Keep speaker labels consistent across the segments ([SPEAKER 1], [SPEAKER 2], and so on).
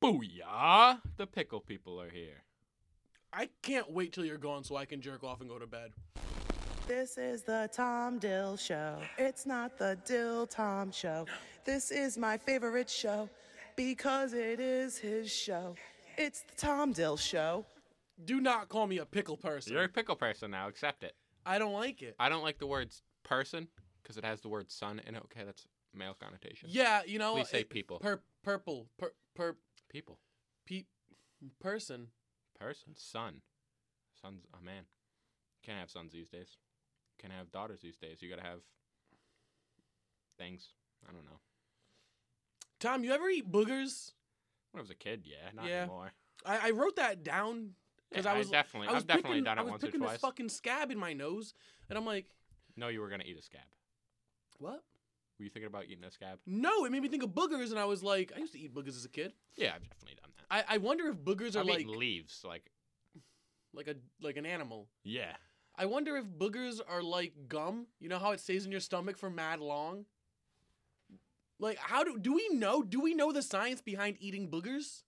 [SPEAKER 1] Booyah! The pickle people are here.
[SPEAKER 2] I can't wait till you're gone so I can jerk off and go to bed.
[SPEAKER 3] This is the Tom Dill Show. It's not the Dill Tom Show. This is my favorite show because it is his show. It's the Tom Dill Show.
[SPEAKER 2] Do not call me a pickle person.
[SPEAKER 1] You're a pickle person now. Accept it.
[SPEAKER 2] I don't like it.
[SPEAKER 1] I don't like the word person because it has the word son in it. Okay, that's male connotation.
[SPEAKER 2] Yeah, you know.
[SPEAKER 1] Please say people.
[SPEAKER 2] Purple.
[SPEAKER 1] People.
[SPEAKER 2] Person.
[SPEAKER 1] Person. Son. Son's a man. Can't have sons these days. Can't have daughters these days. You gotta have things. I don't know.
[SPEAKER 2] Tom, you ever eat boogers?
[SPEAKER 1] When I was a kid, yeah. Not
[SPEAKER 2] Yeah.
[SPEAKER 1] anymore.
[SPEAKER 2] I wrote that down because
[SPEAKER 1] I've definitely done it once or
[SPEAKER 2] I was picking
[SPEAKER 1] twice.
[SPEAKER 2] this fucking scab in my nose, and I'm like,
[SPEAKER 1] No, you were gonna eat a scab.
[SPEAKER 2] what?
[SPEAKER 1] Were you thinking about eating a scab?
[SPEAKER 2] No, it made me think of boogers, and I was like, I used to eat boogers as a kid.
[SPEAKER 1] Yeah, I've definitely done that.
[SPEAKER 2] I wonder if boogers are
[SPEAKER 1] I've
[SPEAKER 2] like
[SPEAKER 1] eaten leaves,
[SPEAKER 2] like an animal.
[SPEAKER 1] yeah.
[SPEAKER 2] I wonder if boogers are like gum. You know how it stays in your stomach for mad long? Like, how do we know? Do we know the science behind eating boogers?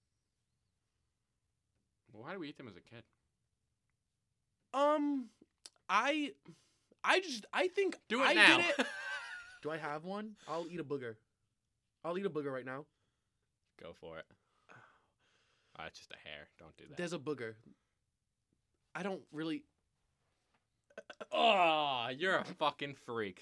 [SPEAKER 1] Well, why do we eat them as a kid?
[SPEAKER 2] I think
[SPEAKER 1] Do it
[SPEAKER 2] I
[SPEAKER 1] now.
[SPEAKER 2] did it. Do I have one? I'll eat a booger. I'll eat a booger right now.
[SPEAKER 1] Go for it. It's just a hair. Don't do that.
[SPEAKER 2] There's a booger. I don't really.
[SPEAKER 1] Oh, you're a fucking freak.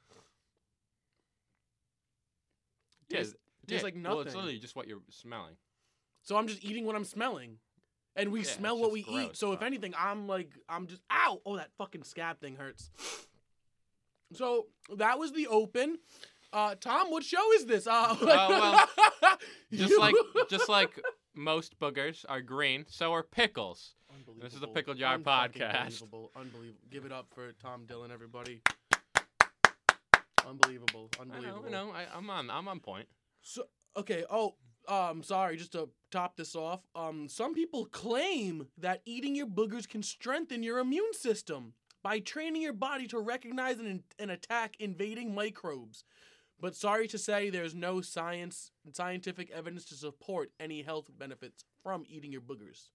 [SPEAKER 2] Tastes like
[SPEAKER 1] Well, it's
[SPEAKER 2] nothing.
[SPEAKER 1] literally just what you're smelling.
[SPEAKER 2] So I'm just eating what I'm smelling. And we
[SPEAKER 1] Yeah,
[SPEAKER 2] smell
[SPEAKER 1] it's
[SPEAKER 2] what
[SPEAKER 1] just
[SPEAKER 2] we eat.
[SPEAKER 1] gross,
[SPEAKER 2] So if
[SPEAKER 1] but-
[SPEAKER 2] anything, I'm just, ow! Oh, that fucking scab thing hurts. So that was the open. Tom, what show is this?
[SPEAKER 1] well, just like most boogers are green, so are pickles. This is the Pickle Jar Podcast.
[SPEAKER 2] Unbelievable. Give it up for Tom Dillon, everybody. Unbelievable.
[SPEAKER 1] I know. I'm on point.
[SPEAKER 2] So, okay. Oh, sorry. Just to top this off, some people claim that eating your boogers can strengthen your immune system by training your body to recognize and attack invading microbes. But sorry to say, there's no scientific evidence to support any health benefits from eating your boogers.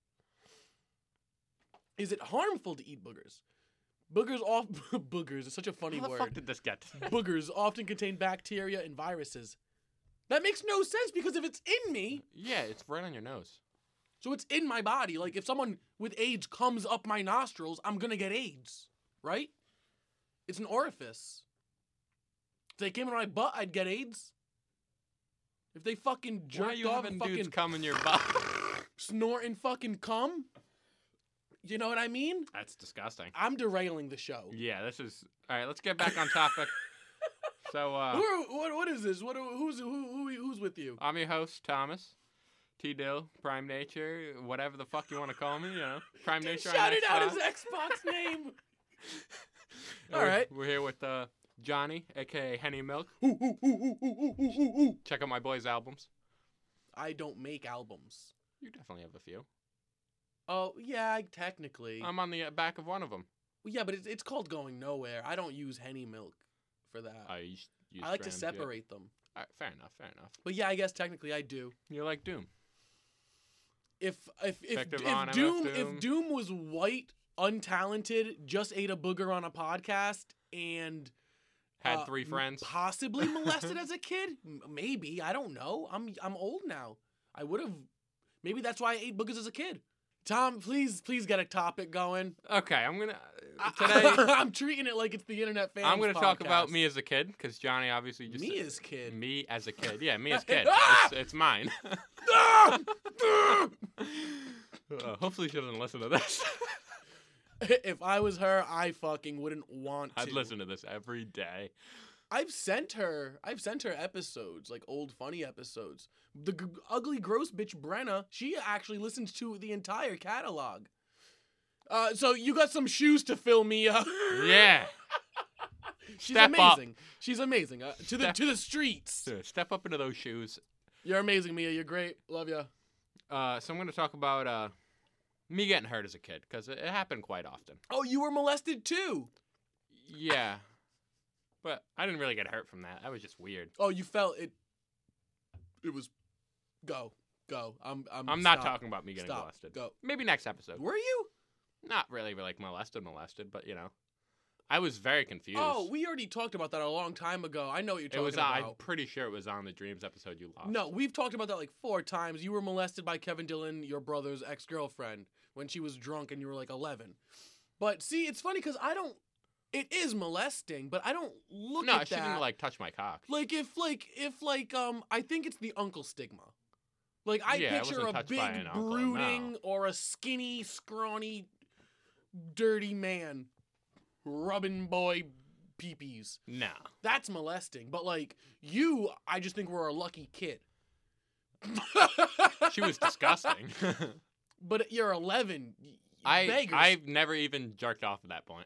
[SPEAKER 2] Is it harmful to eat boogers? Boogers is such a funny
[SPEAKER 1] How the
[SPEAKER 2] word.
[SPEAKER 1] fuck did this get?
[SPEAKER 2] Boogers often contain bacteria and viruses. That makes no sense because if it's in me,
[SPEAKER 1] Yeah, it's right on your nose.
[SPEAKER 2] so it's in my body. Like if someone with AIDS comes up my nostrils, I'm gonna get AIDS, right? It's an orifice. If they came in my butt, I'd get AIDS. If they fucking
[SPEAKER 1] Why are
[SPEAKER 2] jerked
[SPEAKER 1] you
[SPEAKER 2] off
[SPEAKER 1] having
[SPEAKER 2] and fucking
[SPEAKER 1] dudes come in your butt?
[SPEAKER 2] snort and fucking cum, you know what I mean?
[SPEAKER 1] That's disgusting.
[SPEAKER 2] I'm derailing the show.
[SPEAKER 1] Yeah, this is... All right, let's get back on topic. So,
[SPEAKER 2] What is this? Who's with you?
[SPEAKER 1] I'm your host, Thomas. T-Dill, Prime Nature, whatever the fuck you want to call me, you know. Prime Nature on
[SPEAKER 2] Shouted out
[SPEAKER 1] Xbox.
[SPEAKER 2] his Xbox name.
[SPEAKER 1] And
[SPEAKER 2] All
[SPEAKER 1] we're-
[SPEAKER 2] right.
[SPEAKER 1] We're here with Johnny, a.k.a. Henny Milk. Check out my boy's albums.
[SPEAKER 2] I don't make albums.
[SPEAKER 1] You definitely have a few.
[SPEAKER 2] Oh, yeah, technically.
[SPEAKER 1] I'm on the back of one of them.
[SPEAKER 2] Well, yeah, but it's called Going Nowhere. I don't use Henny Milk for that.
[SPEAKER 1] I
[SPEAKER 2] like to separate them.
[SPEAKER 1] All right, fair enough.
[SPEAKER 2] But yeah, I guess technically I do.
[SPEAKER 1] You're like Doom.
[SPEAKER 2] If
[SPEAKER 1] Effective on
[SPEAKER 2] Doom
[SPEAKER 1] MF Doom.
[SPEAKER 2] if Doom was white, untalented, just ate a booger on a podcast and
[SPEAKER 1] Had 3 friends.
[SPEAKER 2] possibly molested as a kid, maybe, I don't know. I'm old now. I would have. Maybe that's why I ate boogers as a kid. Tom, please get a topic going.
[SPEAKER 1] Okay, I'm gonna today.
[SPEAKER 2] I'm treating it like it's the internet fans.
[SPEAKER 1] I'm gonna talk about
[SPEAKER 2] podcast.
[SPEAKER 1] me as a kid because Johnny obviously just
[SPEAKER 2] Me as kid.
[SPEAKER 1] Me as a kid. Yeah, me as kid.
[SPEAKER 2] Ah!
[SPEAKER 1] It's mine. Hopefully she doesn't listen to this.
[SPEAKER 2] If I was her, I fucking wouldn't want to.
[SPEAKER 1] I'd listen to this every day.
[SPEAKER 2] I've sent her episodes, like old funny episodes. The ugly gross bitch Brenna, she actually listens to the entire catalog. So you got some shoes to fill me up.
[SPEAKER 1] Yeah.
[SPEAKER 2] She's
[SPEAKER 1] Step up.
[SPEAKER 2] amazing. She's amazing. To the streets.
[SPEAKER 1] Dude, step up into those shoes.
[SPEAKER 2] You're amazing, Mia. You're great. Love ya.
[SPEAKER 1] So I'm gonna talk about me getting hurt as a kid because it happened quite often.
[SPEAKER 2] Oh, you were molested too.
[SPEAKER 1] Yeah. But I didn't really get hurt from that. That was just weird.
[SPEAKER 2] Oh, you felt it. It was go. Go. I'm
[SPEAKER 1] not
[SPEAKER 2] stop.
[SPEAKER 1] talking about me getting
[SPEAKER 2] Stop.
[SPEAKER 1] molested.
[SPEAKER 2] Go.
[SPEAKER 1] Maybe next episode.
[SPEAKER 2] Were you?
[SPEAKER 1] Not really like molested, but I was very confused.
[SPEAKER 2] Oh, we already talked about that a long time ago. I know what you're talking
[SPEAKER 1] I'm
[SPEAKER 2] about.
[SPEAKER 1] pretty sure it was on the Dreams episode you lost.
[SPEAKER 2] No, we've talked about that like 4 times. You were molested by Kevin Dillon, your brother's ex-girlfriend, when she was drunk and you were like 11. But see, it's funny because it is molesting, but I don't look
[SPEAKER 1] No,
[SPEAKER 2] at
[SPEAKER 1] she
[SPEAKER 2] that.
[SPEAKER 1] didn't like touch my cock.
[SPEAKER 2] Like if I think it's the uncle stigma. Like I
[SPEAKER 1] Yeah, I
[SPEAKER 2] picture
[SPEAKER 1] wasn't
[SPEAKER 2] a
[SPEAKER 1] touched
[SPEAKER 2] big
[SPEAKER 1] by an uncle,
[SPEAKER 2] brooding
[SPEAKER 1] no.
[SPEAKER 2] or a skinny, scrawny, dirty man rubbing boy peepees.
[SPEAKER 1] No.
[SPEAKER 2] That's molesting. But like you, I just think we're a lucky kid.
[SPEAKER 1] She was disgusting.
[SPEAKER 2] But you're 11. Beggars.
[SPEAKER 1] I've never even jerked off at that point.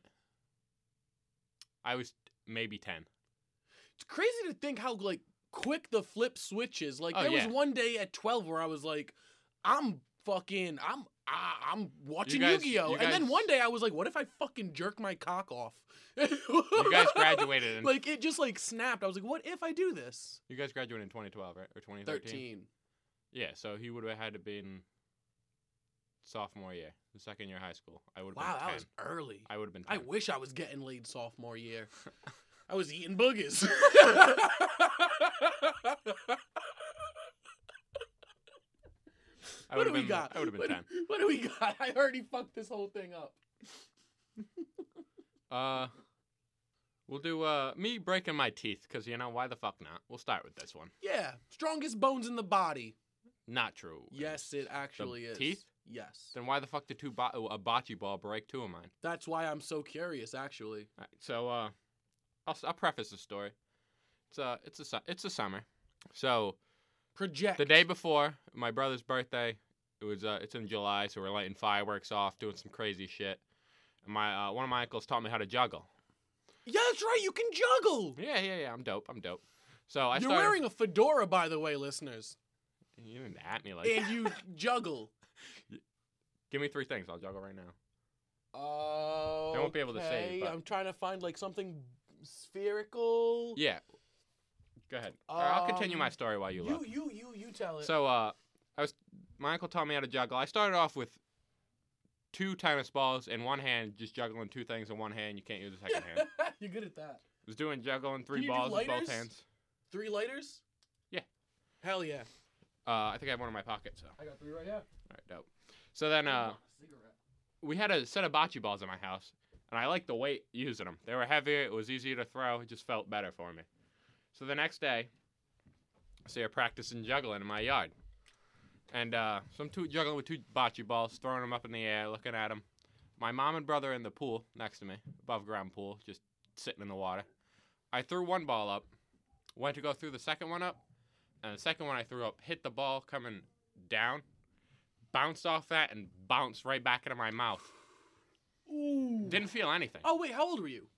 [SPEAKER 1] I was maybe 10.
[SPEAKER 2] It's crazy to think how like quick the flip switch is. Like
[SPEAKER 1] Oh,
[SPEAKER 2] there
[SPEAKER 1] yeah.
[SPEAKER 2] was one day at 12 where I was like, I'm watching Yu-Gi-Oh!
[SPEAKER 1] you
[SPEAKER 2] And then
[SPEAKER 1] guys-
[SPEAKER 2] one day I was like, what if I fucking jerk my cock off?
[SPEAKER 1] You guys graduated in
[SPEAKER 2] Like it just like snapped. I was like, what if I do this?
[SPEAKER 1] You guys graduated in 2012, right? Or 2013?
[SPEAKER 2] 13.
[SPEAKER 1] Yeah, so he would have had to been sophomore year, the second year of high school. I would have
[SPEAKER 2] Wow,
[SPEAKER 1] been 10.
[SPEAKER 2] that was early.
[SPEAKER 1] I would have been
[SPEAKER 2] I
[SPEAKER 1] 10.
[SPEAKER 2] wish I was getting laid sophomore year. I was eating boogers.
[SPEAKER 1] I
[SPEAKER 2] What
[SPEAKER 1] would
[SPEAKER 2] do we
[SPEAKER 1] have been
[SPEAKER 2] got?
[SPEAKER 1] I would have been 10.
[SPEAKER 2] What do we got? I already fucked this whole thing up.
[SPEAKER 1] We'll do me breaking my teeth cuz why the fuck not? We'll start with this one.
[SPEAKER 2] Yeah, strongest bones in the body.
[SPEAKER 1] Not true.
[SPEAKER 2] Yes, it actually is.
[SPEAKER 1] teeth?
[SPEAKER 2] Yes.
[SPEAKER 1] Then why the fuck did a bocce ball break 2 of mine?
[SPEAKER 2] That's why I'm so curious, actually.
[SPEAKER 1] All right, so I'll preface the story. It's a summer. So
[SPEAKER 2] Project.
[SPEAKER 1] the day before my brother's birthday, it's in July, so we're lighting fireworks off, doing some crazy shit. And my one of my uncles taught me how to juggle.
[SPEAKER 2] Yeah, that's right. You can juggle.
[SPEAKER 1] Yeah. I'm dope. So I
[SPEAKER 2] You're
[SPEAKER 1] started.
[SPEAKER 2] wearing a fedora, by the way, listeners.
[SPEAKER 1] You didn't at me like.
[SPEAKER 2] And you juggle.
[SPEAKER 1] Give me 3 things. I'll juggle right now.
[SPEAKER 2] Oh.
[SPEAKER 1] I won't be able to say it, but-
[SPEAKER 2] I'm trying to find like something spherical.
[SPEAKER 1] Yeah. Go ahead. Or I'll continue my story while you look.
[SPEAKER 2] You tell it.
[SPEAKER 1] So my uncle taught me how to juggle. I started off with 2 tennis balls in one hand, just juggling 2 things in one hand. You can't use the second hand.
[SPEAKER 2] You're good at that.
[SPEAKER 1] Was doing juggling 3
[SPEAKER 2] Can you do
[SPEAKER 1] balls with both
[SPEAKER 2] lighters?
[SPEAKER 1] hands.
[SPEAKER 2] 3 lighters?
[SPEAKER 1] Yeah.
[SPEAKER 2] Hell yeah.
[SPEAKER 1] I think I have one in my pocket. So.
[SPEAKER 2] I got 3 right here.
[SPEAKER 1] All right, dope. So then
[SPEAKER 2] Cigarette.
[SPEAKER 1] we had a set of bocce balls in my house, and I liked the weight using them. They were heavier. It was easier to throw. It just felt better for me. So the next day, I started practicing juggling in my yard. And so I'm juggling with 2 bocce balls, throwing them up in the air, looking at them. My mom and brother in the pool next to me, above ground pool, just sitting in the water. I threw 1 ball up, went to go through the second one up, and the second one I threw up hit the ball coming down, bounced off that, and bounced right back into my mouth.
[SPEAKER 2] Ooh.
[SPEAKER 1] Didn't feel anything.
[SPEAKER 2] Oh, wait, how old were you?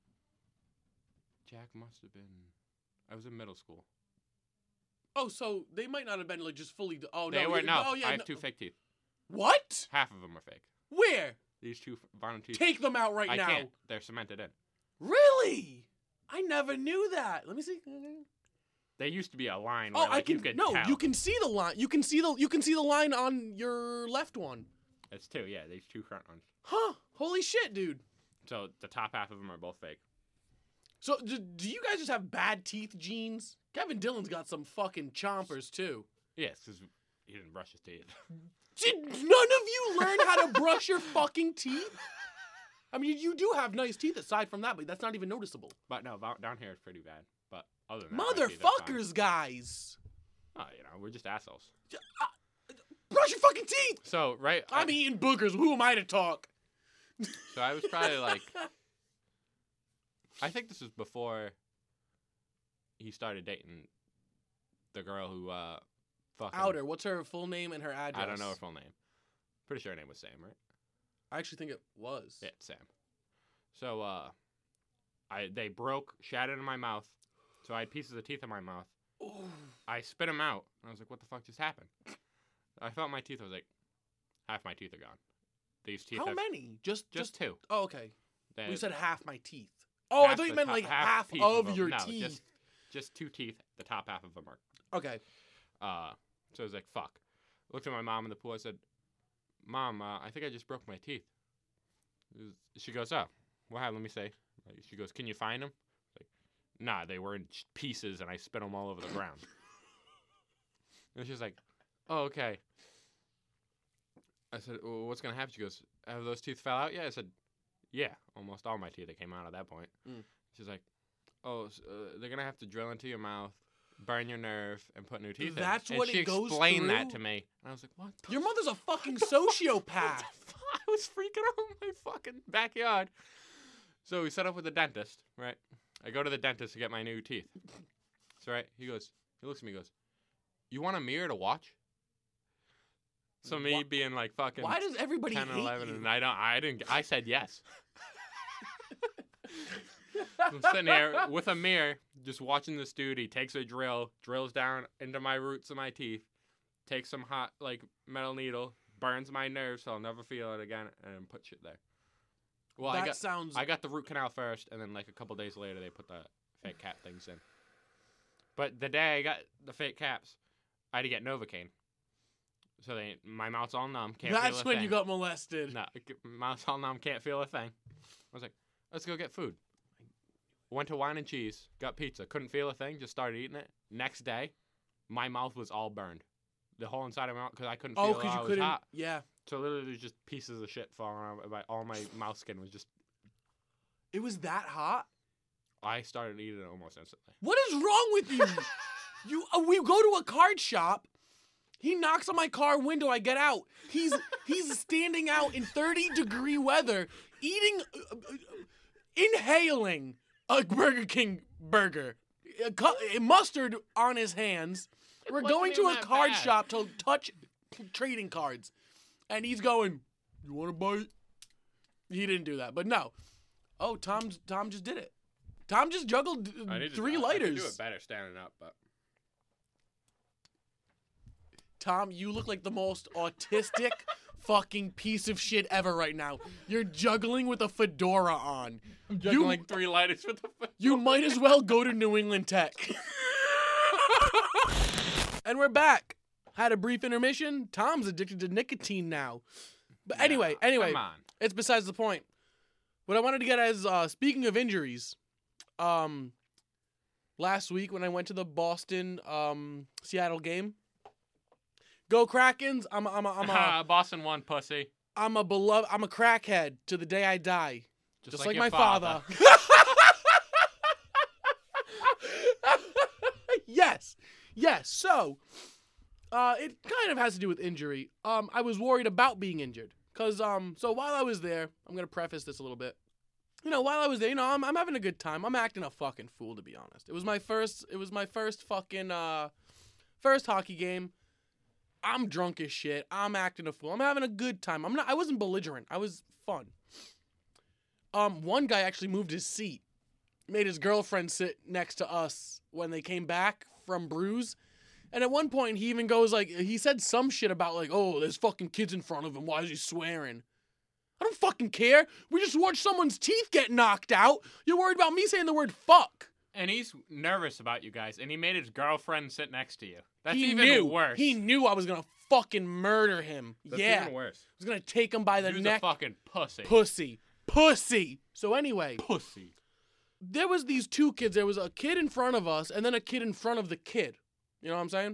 [SPEAKER 1] Jack must have been... I was in middle school.
[SPEAKER 2] Oh, so they might not have been like just fully. Oh no,
[SPEAKER 1] They were, no,
[SPEAKER 2] Oh yeah.
[SPEAKER 1] I have
[SPEAKER 2] no.
[SPEAKER 1] 2 fake teeth.
[SPEAKER 2] What?
[SPEAKER 1] Half of them are fake.
[SPEAKER 2] Where?
[SPEAKER 1] These 2 bottom teeth.
[SPEAKER 2] Take them out right
[SPEAKER 1] I
[SPEAKER 2] now.
[SPEAKER 1] can't. They're cemented in.
[SPEAKER 2] Really? I never knew that. Let me see.
[SPEAKER 1] They used to be a line
[SPEAKER 2] Oh,
[SPEAKER 1] where
[SPEAKER 2] I
[SPEAKER 1] like,
[SPEAKER 2] can.
[SPEAKER 1] you could
[SPEAKER 2] No,
[SPEAKER 1] tell.
[SPEAKER 2] you can see the line. You can see the line on your left one.
[SPEAKER 1] It's 2, yeah. These 2 front ones.
[SPEAKER 2] Huh? Holy shit, dude.
[SPEAKER 1] So the top half of them are both fake.
[SPEAKER 2] So do you guys just have bad teeth genes? Kevin Dillon's got some fucking chompers too.
[SPEAKER 1] Yes, because he didn't brush his teeth.
[SPEAKER 2] Did none of you learn how to brush your fucking teeth? I mean, you do have nice teeth aside from that, but that's not even noticeable.
[SPEAKER 1] But no, down here is pretty bad. But other than that, my teeth are fine.
[SPEAKER 2] Motherfuckers, guys.
[SPEAKER 1] Oh, we're just assholes.
[SPEAKER 2] Brush your fucking teeth.
[SPEAKER 1] So, right.
[SPEAKER 2] I'm eating boogers. Who am I to talk?
[SPEAKER 1] So I was probably like, I think this was before he started dating the girl who fucking...
[SPEAKER 2] Outer. What's her full name and her address?
[SPEAKER 1] I don't know her full name. Pretty sure her name was Sam, right?
[SPEAKER 2] I actually think it was.
[SPEAKER 1] Yeah, Sam. So they broke, shattered in my mouth. So I had pieces of teeth in my mouth.
[SPEAKER 2] Ooh.
[SPEAKER 1] I spit them out. And I was like, what the fuck just happened? I felt my teeth. I was like, half my teeth are gone. These teeth
[SPEAKER 2] How
[SPEAKER 1] have
[SPEAKER 2] many? Just
[SPEAKER 1] 2.
[SPEAKER 2] Oh, okay.
[SPEAKER 1] They-
[SPEAKER 2] You said half my teeth. Oh, I
[SPEAKER 1] half
[SPEAKER 2] thought you
[SPEAKER 1] the
[SPEAKER 2] meant
[SPEAKER 1] top-
[SPEAKER 2] like half
[SPEAKER 1] piece
[SPEAKER 2] of
[SPEAKER 1] them.
[SPEAKER 2] your
[SPEAKER 1] No,
[SPEAKER 2] teeth.
[SPEAKER 1] just 2 teeth. The top half of them are.
[SPEAKER 2] Okay.
[SPEAKER 1] So I was like, fuck. looked at my mom in the pool. I said, Mom, I think I just broke my teeth. She goes, oh, what happened? Let me see. She goes, can you find them? Like, nah, they were in pieces and I spit them all over the ground. And she's like, oh, okay. I said, well, what's going to happen? She goes, have those teeth fell out? Yeah. I said, yeah, almost all my teeth that came out at that point. She's like, oh, they're going to have to drill into your mouth, burn your nerve, and put new teeth
[SPEAKER 2] That's
[SPEAKER 1] in.
[SPEAKER 2] what
[SPEAKER 1] and she
[SPEAKER 2] it goes
[SPEAKER 1] explained that
[SPEAKER 2] through?
[SPEAKER 1] to me. And I was like, what?
[SPEAKER 2] Your mother's a fucking sociopath.
[SPEAKER 1] I was freaking out in my fucking backyard. So we set up with the dentist, right? I go to the dentist to get my new teeth. So, right, he looks at me and goes, you want a mirror to watch? So me being like fucking
[SPEAKER 2] Why does everybody
[SPEAKER 1] 10 and
[SPEAKER 2] hate
[SPEAKER 1] 11
[SPEAKER 2] you?
[SPEAKER 1] and I said yes. I'm sitting there with a mirror, just watching this dude. He takes a drill, drills down into my roots of my teeth, takes some hot, like, metal needle, burns my nerves so I'll never feel it again, and put shit there. Well, I got the root canal first, and then, like, a couple days later, they put the fake cap things in. But the day I got the fake caps, I had to get Novocaine. So my mouth's all numb, can't feel a thing.
[SPEAKER 2] That's when you got molested.
[SPEAKER 1] No, mouth's all numb, can't feel a thing. I was like, let's go get food. Went to Wine and Cheese, got pizza, couldn't feel a thing, just started eating it. Next day, my mouth was all burned. The whole inside of my mouth, because I couldn't feel it.
[SPEAKER 2] because you couldn't.
[SPEAKER 1] Hot.
[SPEAKER 2] Yeah.
[SPEAKER 1] So literally, there's just pieces of shit falling out. All my mouth skin was just.
[SPEAKER 2] It was that hot?
[SPEAKER 1] I started eating it almost instantly.
[SPEAKER 2] What is wrong with you? We go to a card shop. He knocks on my car window. I get out. He's standing out in 30-degree weather, eating, inhaling a Burger King burger, mustard on his hands. We're going to a card shop to touch trading cards, and he's going, "You want a bite?" He didn't do that, but no. Oh, Tom just did it. Tom just juggled 3 lighters.
[SPEAKER 1] I could do it better standing up, but.
[SPEAKER 2] Tom, you look like the most autistic fucking piece of shit ever right now. You're juggling with a fedora on.
[SPEAKER 1] I'm juggling 3 lighters with a fedora.
[SPEAKER 2] You might as well go to New England Tech. And we're back. Had a brief intermission. Tom's addicted to nicotine now. But anyway,
[SPEAKER 1] come on.
[SPEAKER 2] It's besides the point. What I wanted to get at is, speaking of injuries, last week when I went to the Boston Seattle game, go Krakens! I'm a
[SPEAKER 1] Boston won, pussy.
[SPEAKER 2] I'm a crackhead to the day I die, just like
[SPEAKER 1] your
[SPEAKER 2] my father. Yes. So, it kind of has to do with injury. I was worried about being injured, cause so while I was there, I'm gonna preface this a little bit. While I was there, I'm having a good time. I'm acting a fucking fool, to be honest. It was my first fucking first hockey game. I'm drunk as shit. I'm acting a fool. I'm having a good time. I wasn't belligerent. I was fun. One guy actually moved his seat, made his girlfriend sit next to us when they came back from Brews. And at one point, he even goes he said some shit about oh, there's fucking kids in front of him. Why is he swearing? I don't fucking care. We just watched someone's teeth get knocked out. You're worried about me saying the word fuck.
[SPEAKER 1] And he's nervous about you guys, and he made his girlfriend sit next to you. That's
[SPEAKER 2] He
[SPEAKER 1] even
[SPEAKER 2] knew.
[SPEAKER 1] worse.
[SPEAKER 2] He knew I was gonna fucking murder him.
[SPEAKER 1] That's
[SPEAKER 2] yeah.
[SPEAKER 1] even worse.
[SPEAKER 2] I was gonna take him by the
[SPEAKER 1] Dude's
[SPEAKER 2] neck.
[SPEAKER 1] a fucking pussy.
[SPEAKER 2] Pussy. So anyway.
[SPEAKER 1] Pussy.
[SPEAKER 2] There was these 2 kids. There was a kid in front of us, and then a kid in front of the kid. You know what I'm saying?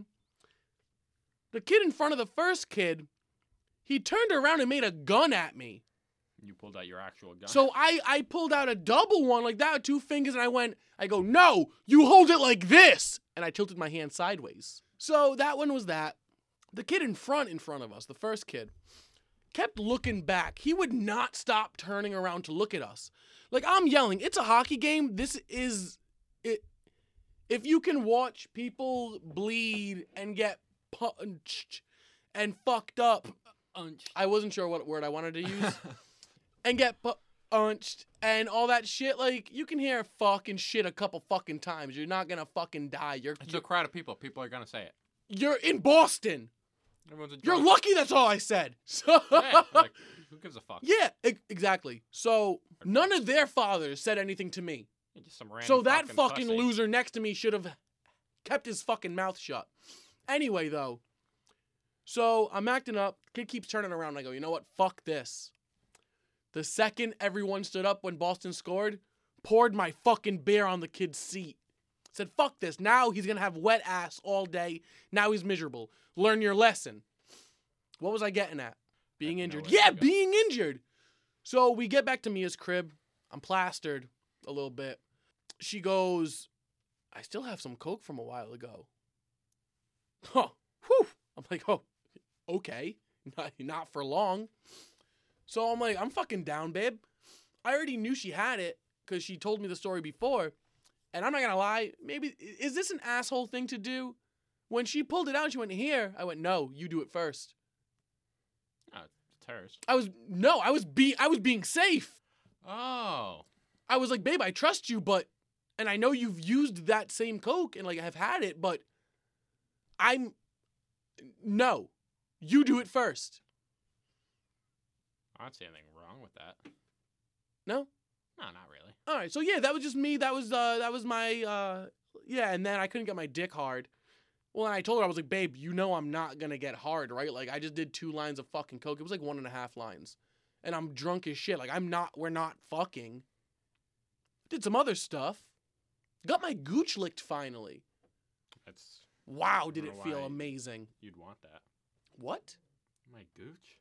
[SPEAKER 2] The kid in front of the first kid, he turned around and made a gun at me.
[SPEAKER 1] You pulled out your actual gun.
[SPEAKER 2] So I pulled out a double one like that with 2 fingers, and I go, no, you hold it like this. And I tilted my hand sideways. So that one was that. The kid in front of us, the first kid, kept looking back. He would not stop turning around to look at us. I'm yelling, it's a hockey game. This is it. If you can watch people bleed and get punched and fucked up, I wasn't sure what word I wanted to use, and get punched and all that shit, you can hear fucking shit a couple fucking times. You're not gonna fucking die.
[SPEAKER 1] It's a crowd of people. People are gonna say it.
[SPEAKER 2] You're in Boston.
[SPEAKER 1] Everyone's a
[SPEAKER 2] You're
[SPEAKER 1] drunk.
[SPEAKER 2] lucky that's all I said. So
[SPEAKER 1] Yeah, who gives a fuck?
[SPEAKER 2] yeah, exactly. So none of their fathers said anything to me.
[SPEAKER 1] You're just some random
[SPEAKER 2] So that fucking
[SPEAKER 1] pussy.
[SPEAKER 2] loser next to me should have kept his fucking mouth shut. Anyway, though, So I'm acting up. Kid keeps turning around. I go, you know what? Fuck this. The second everyone stood up when Boston scored, poured my fucking beer on the kid's seat. Said, fuck this. Now he's going to have wet ass all day. Now he's miserable. Learn your lesson. What was I getting at? Being injured. Yeah, being injured. So we get back to Mia's crib. I'm plastered a little bit. She goes, I still have some Coke from a while ago. Huh. Whew. I'm like, oh, okay. Not for long. So I'm like, I'm fucking down, babe. I already knew she had it because she told me the story before. And I'm not going to lie. Maybe, is this an asshole thing to do? When she pulled it out, she went, here. I went, no, you do it first.
[SPEAKER 1] It's hers.
[SPEAKER 2] I was being safe.
[SPEAKER 1] Oh.
[SPEAKER 2] I was like, babe, I trust you, but, and I know you've used that same Coke and like have had it, but no, you do it first.
[SPEAKER 1] I don't see anything wrong with that.
[SPEAKER 2] No?
[SPEAKER 1] No, not really.
[SPEAKER 2] All right, so yeah, that was just me. That was my, yeah, and then I couldn't get my dick hard. Well, and I told her, I was like, babe, you know I'm not going to get hard, right? Like, I just did 2 lines of fucking Coke. It was like 1.5 lines. And I'm drunk as shit. Like, we're not fucking. Did some other stuff. Got my gooch licked finally.
[SPEAKER 1] That's.
[SPEAKER 2] Wow, did it feel amazing.
[SPEAKER 1] You'd want that.
[SPEAKER 2] What?
[SPEAKER 1] My gooch?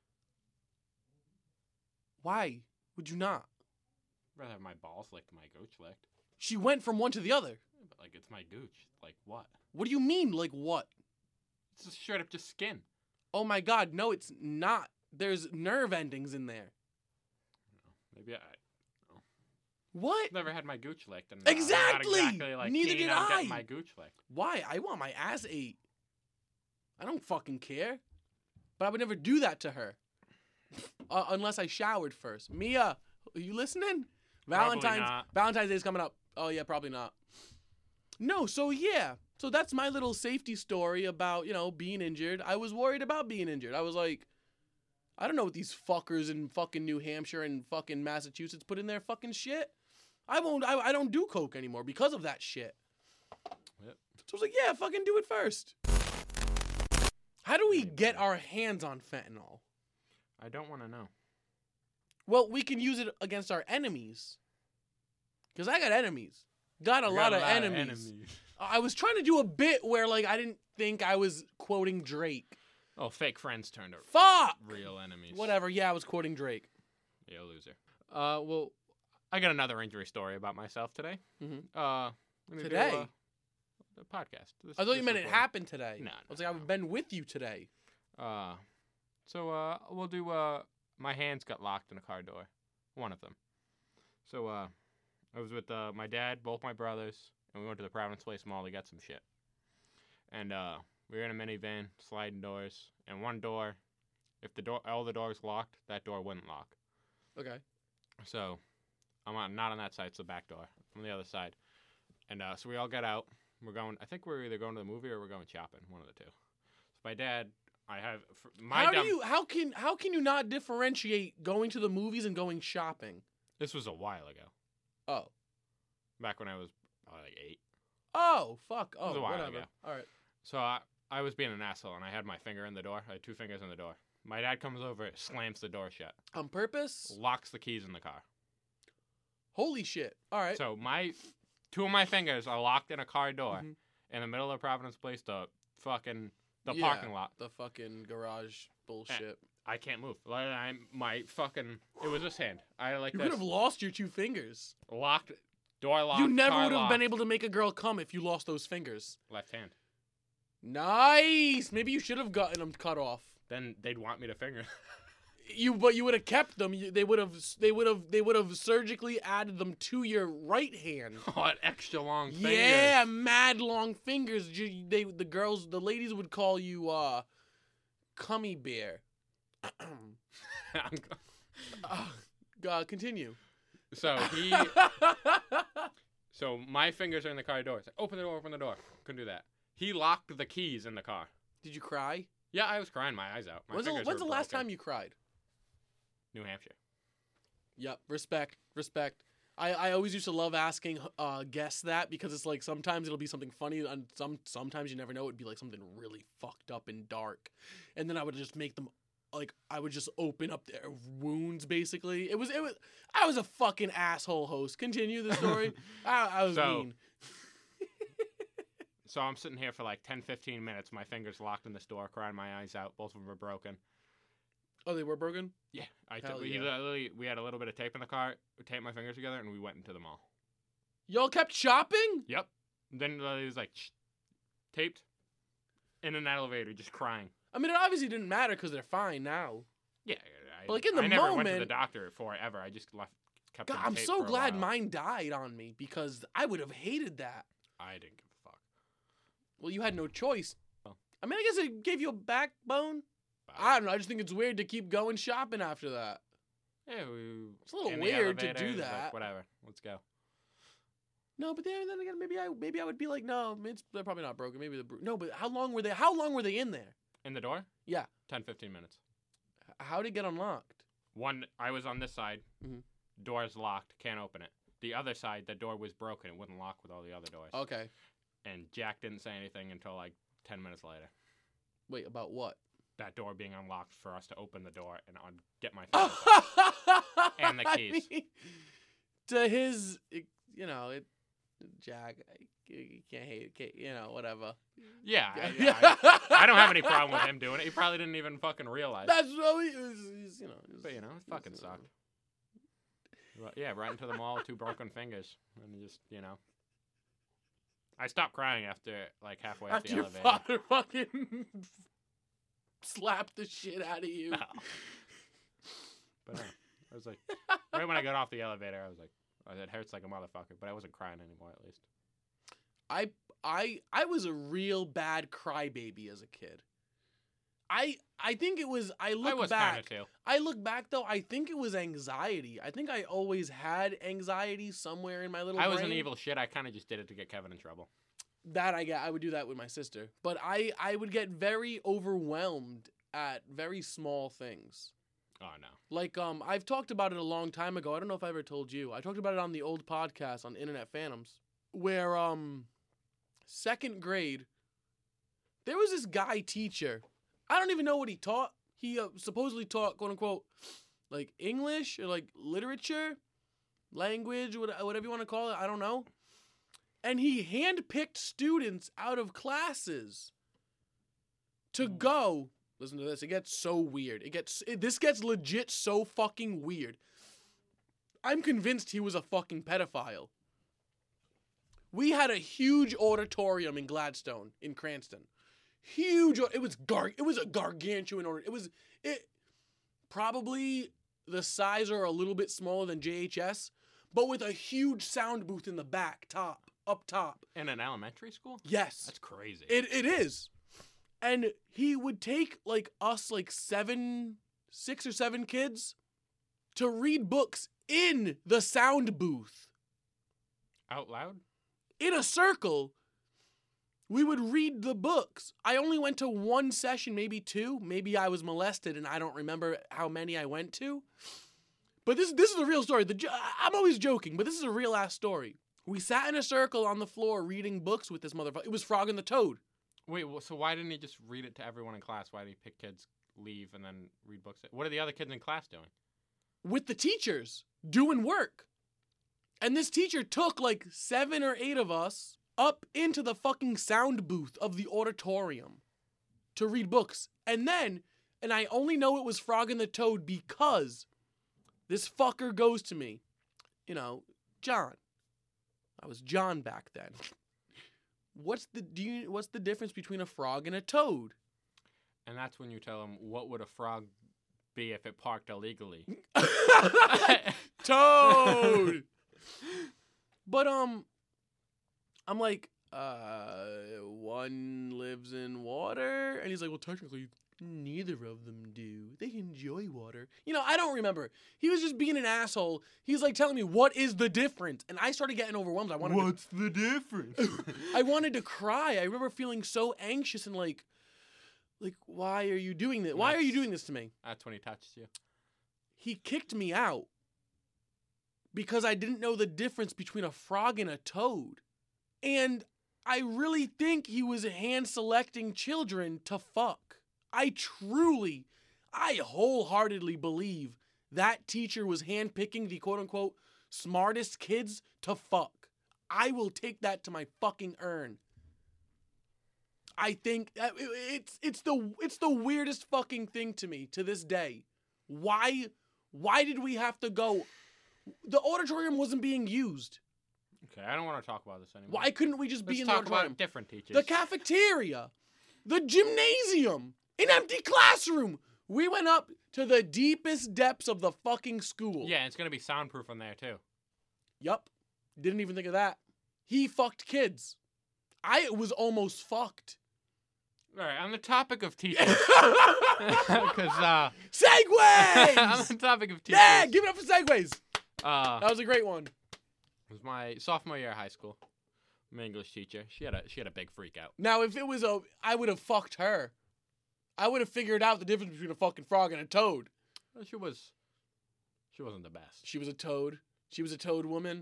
[SPEAKER 2] Why would you not?
[SPEAKER 1] I'd rather have my balls licked than my gooch licked.
[SPEAKER 2] She went from one to the other.
[SPEAKER 1] Yeah, but, like, it's my gooch. Like, what?
[SPEAKER 2] What do you mean, like what?
[SPEAKER 1] It's just straight up just skin.
[SPEAKER 2] Oh my god, no, it's not. There's nerve endings in there.
[SPEAKER 1] Maybe I.
[SPEAKER 2] What?
[SPEAKER 1] I've never had my gooch licked. And
[SPEAKER 2] exactly!
[SPEAKER 1] I'm not exactly like,
[SPEAKER 2] Neither
[SPEAKER 1] keen
[SPEAKER 2] did
[SPEAKER 1] on
[SPEAKER 2] I.
[SPEAKER 1] getting my gooch licked.
[SPEAKER 2] Why? I want my ass ate. I don't fucking care. But I would never do that to her. Unless I showered first. Mia, are you listening? Valentine's Day's coming up. Oh yeah, probably not. No, so yeah. So that's my little safety story about, being injured. I was worried about being injured. I was like, I don't know what these fuckers in fucking New Hampshire and fucking Massachusetts put in their fucking shit. I don't do Coke anymore because of that shit.
[SPEAKER 1] Yep.
[SPEAKER 2] So I was like, yeah, fucking do it first. How do we get our hands on fentanyl?
[SPEAKER 1] I don't want to know.
[SPEAKER 2] Well, we can use it against our enemies. Because I got enemies. Got a lot of enemies. I was trying to do a bit where, like, I didn't think I was quoting Drake.
[SPEAKER 1] Oh, fake friends turned to real enemies.
[SPEAKER 2] Whatever, yeah, I was quoting Drake.
[SPEAKER 1] Yeah, loser. Well, I got another injury story about myself today.
[SPEAKER 2] Mm-hmm. Today?
[SPEAKER 1] The podcast.
[SPEAKER 2] I thought you meant it happened today.
[SPEAKER 1] No.
[SPEAKER 2] I was like, I've been with you today.
[SPEAKER 1] So we'll do, my hands got locked in a car door. One of them. So, I was with, my dad, both my brothers, and we went to the Providence Place Mall to get some shit. And, we were in a minivan, sliding doors, and one door, if all the doors locked, that door wouldn't lock.
[SPEAKER 2] Okay.
[SPEAKER 1] So, I'm not on that side, it's the back door. I'm on the other side. And, so we all got out. I think we're either going to the movie or we're going shopping, one of the two. So my dad,
[SPEAKER 2] how can you not differentiate going to the movies and going shopping?
[SPEAKER 1] This was a while ago.
[SPEAKER 2] Oh.
[SPEAKER 1] Back when I was probably like 8.
[SPEAKER 2] Oh, fuck. Oh,
[SPEAKER 1] it was a while
[SPEAKER 2] whatever.
[SPEAKER 1] ago.
[SPEAKER 2] All right.
[SPEAKER 1] So I was being an asshole, and I had my finger in the door. I had 2 fingers in the door. My dad comes over, slams the door shut.
[SPEAKER 2] On purpose?
[SPEAKER 1] Locks the keys in the car.
[SPEAKER 2] Holy shit. All right.
[SPEAKER 1] So 2 of my fingers are locked in a car door in the middle of Providence Place, the parking lot.
[SPEAKER 2] The fucking garage bullshit.
[SPEAKER 1] And I can't move. It was this hand.
[SPEAKER 2] You could have lost your 2 fingers.
[SPEAKER 1] Locked, door locked.
[SPEAKER 2] You never would have been able to make a girl come if you lost those fingers.
[SPEAKER 1] Left hand.
[SPEAKER 2] Nice. Maybe you should have gotten them cut off.
[SPEAKER 1] Then they'd want me to finger.
[SPEAKER 2] But you would have kept them. They would have surgically added them to your right hand.
[SPEAKER 1] Oh, extra long fingers.
[SPEAKER 2] Yeah, mad long fingers. The ladies would call you Cummy Bear. Continue.
[SPEAKER 1] So so my fingers are in the car door. It's like, open the door. Couldn't do that. He locked the keys in the car.
[SPEAKER 2] Did you cry?
[SPEAKER 1] Yeah, I was crying my eyes out.
[SPEAKER 2] When's the last time you cried?
[SPEAKER 1] New Hampshire.
[SPEAKER 2] Yep. Respect. I always used to love asking guests that because it's like sometimes it'll be something funny and sometimes you never know, it'd be like something really fucked up and dark, and then I would just make them like I would just open up their wounds basically. It was I was a fucking asshole host. Continue the story. I was mean.
[SPEAKER 1] So I'm sitting here for like 10-15 minutes, my fingers locked in this door, crying my eyes out. Both of them were broken.
[SPEAKER 2] Oh, they were broken?
[SPEAKER 1] Yeah,
[SPEAKER 2] Hell
[SPEAKER 1] we
[SPEAKER 2] yeah.
[SPEAKER 1] literally we had a little bit of tape in the car. We taped my fingers together and we went into the mall.
[SPEAKER 2] Y'all kept shopping?
[SPEAKER 1] Yep. Then it was like taped in an elevator, just crying.
[SPEAKER 2] I mean, it obviously didn't matter because they're fine now.
[SPEAKER 1] Yeah,
[SPEAKER 2] But, like, in the
[SPEAKER 1] I never went to the
[SPEAKER 2] moment-
[SPEAKER 1] doctor forever. I just kept.
[SPEAKER 2] God,
[SPEAKER 1] them
[SPEAKER 2] I'm
[SPEAKER 1] taped
[SPEAKER 2] so
[SPEAKER 1] for a
[SPEAKER 2] glad
[SPEAKER 1] while.
[SPEAKER 2] mine died on me because I would have hated that.
[SPEAKER 1] I didn't give a fuck.
[SPEAKER 2] Well, you had no choice.
[SPEAKER 1] Oh.
[SPEAKER 2] I mean, I guess it gave you a backbone. I don't know. I just think it's weird to keep going shopping after that.
[SPEAKER 1] Yeah,
[SPEAKER 2] It's a little
[SPEAKER 1] in the
[SPEAKER 2] weird to
[SPEAKER 1] elevator,
[SPEAKER 2] do
[SPEAKER 1] it was like,
[SPEAKER 2] that.
[SPEAKER 1] whatever, let's go.
[SPEAKER 2] No, but then again, maybe I would be like, no, they're probably not broken. Maybe no, but how long were they in there?
[SPEAKER 1] In the door?
[SPEAKER 2] Yeah.
[SPEAKER 1] 10-15 minutes.
[SPEAKER 2] How did it get unlocked?
[SPEAKER 1] I was on this side.
[SPEAKER 2] Mhm.
[SPEAKER 1] Door's locked. Can't open it. The other side, the door was broken. It wouldn't lock with all the other doors.
[SPEAKER 2] Okay.
[SPEAKER 1] And Jack didn't say anything until like 10 minutes later.
[SPEAKER 2] Wait, about what?
[SPEAKER 1] That door being unlocked for us to open the door and get my
[SPEAKER 2] And
[SPEAKER 1] And the keys.
[SPEAKER 2] To his, Jack, you can't hate it, whatever.
[SPEAKER 1] Yeah,
[SPEAKER 2] Yeah.
[SPEAKER 1] I don't have any problem with him doing it. He probably didn't even fucking realize.
[SPEAKER 2] That's what he was,
[SPEAKER 1] But it fucking sucked. But, yeah, right into the mall, 2 broken fingers, and just I stopped crying after like halfway up
[SPEAKER 2] After
[SPEAKER 1] the
[SPEAKER 2] your
[SPEAKER 1] elevator.
[SPEAKER 2] father fucking slapped the shit out of you.
[SPEAKER 1] No. But I was like, right when I got off the elevator, I was like, oh, it hurts like a motherfucker. But I wasn't crying anymore, at least.
[SPEAKER 2] I was a real bad crybaby as a kid. I think it was. I
[SPEAKER 1] I
[SPEAKER 2] look
[SPEAKER 1] was
[SPEAKER 2] back.
[SPEAKER 1] kind of too.
[SPEAKER 2] I look back though. I think it was anxiety. I think I always had anxiety somewhere in my little.
[SPEAKER 1] I was an
[SPEAKER 2] brain.
[SPEAKER 1] evil shit. I kind of just did it to get Kevin in trouble.
[SPEAKER 2] That I would do that with my sister, but I would get very overwhelmed at very small things.
[SPEAKER 1] Oh no.
[SPEAKER 2] Like I've talked about it a long time ago. I don't know if I ever told you. I talked about it on the old podcast on Internet Phantoms, where 2nd grade, there was this guy teacher. I don't even know what he taught. He supposedly taught, quote unquote, like English or like literature, language, whatever you want to call it. I don't know. And he handpicked students out of classes to go. Listen to this. It gets so weird. This gets legit so fucking weird. I'm convinced he was a fucking pedophile. We had a huge auditorium in Gladstone, in Cranston. Huge. It was a gargantuan auditorium. It probably the size or a little bit smaller than JHS, but with a huge sound booth in the back, up top.
[SPEAKER 1] In an elementary school?
[SPEAKER 2] Yes.
[SPEAKER 1] That's crazy.
[SPEAKER 2] It is. And he would take like us like 6 or 7 kids to read books in the sound booth.
[SPEAKER 1] Out loud?
[SPEAKER 2] In a circle. We would read the books. I only went to 1 session, maybe 2. Maybe I was molested and I don't remember how many I went to. But this is a real story. I'm always joking, but this is a real ass story. We sat in a circle on the floor reading books with this motherfucker. It was Frog and the Toad.
[SPEAKER 1] Wait, so why didn't he just read it to everyone in class? Why did he pick kids, leave, and then read books? What are the other kids in class doing?
[SPEAKER 2] With the teachers, doing work. And this teacher took like 7 or 8 of us up into the fucking sound booth of the auditorium to read books. And I only know it was Frog and the Toad because this fucker goes to me, John. I was John back then. What's the difference between a frog and a toad?
[SPEAKER 1] And that's when you tell him, what would a frog be if it parked illegally?
[SPEAKER 2] Toad. But I'm like, one lives in water, and he's like, well, technically, neither of them do. They enjoy water. I don't remember. He was just being an asshole. He's like telling me, what is the difference? And I started getting overwhelmed.
[SPEAKER 1] What's the difference?
[SPEAKER 2] I wanted to cry. I remember feeling so anxious and like, why are you doing this? Why are you doing this to me?
[SPEAKER 1] That's when he touched you.
[SPEAKER 2] He kicked me out because I didn't know the difference between a frog and a toad. And I really think he was hand-selecting children to fuck. I wholeheartedly believe that teacher was hand-picking the quote-unquote smartest kids to fuck. I will take that to my fucking urn. I think it's the weirdest fucking thing to me to this day. Why did we have to go? The auditorium wasn't being used.
[SPEAKER 1] Okay, I don't want to talk about this anymore.
[SPEAKER 2] Why couldn't we just be
[SPEAKER 1] Let's
[SPEAKER 2] in the
[SPEAKER 1] talk
[SPEAKER 2] auditorium?
[SPEAKER 1] about different teachers.
[SPEAKER 2] The cafeteria, the gymnasium, an empty classroom. We went up to the deepest depths of the fucking school.
[SPEAKER 1] Yeah, it's gonna be soundproof in there too.
[SPEAKER 2] Yup. Didn't even think of that. He fucked kids. I was almost fucked.
[SPEAKER 1] All right, on the topic of teachers, because
[SPEAKER 2] Segways!
[SPEAKER 1] on the topic of teachers,
[SPEAKER 2] Yeah, give it up for Segways.
[SPEAKER 1] that
[SPEAKER 2] That was a great one.
[SPEAKER 1] was my sophomore year of high school. My English teacher, she had a big freak out.
[SPEAKER 2] Now, if it was I would have fucked her. I would have figured out the difference between a fucking frog and a toad.
[SPEAKER 1] She wasn't the best.
[SPEAKER 2] She was a toad. She was a toad woman.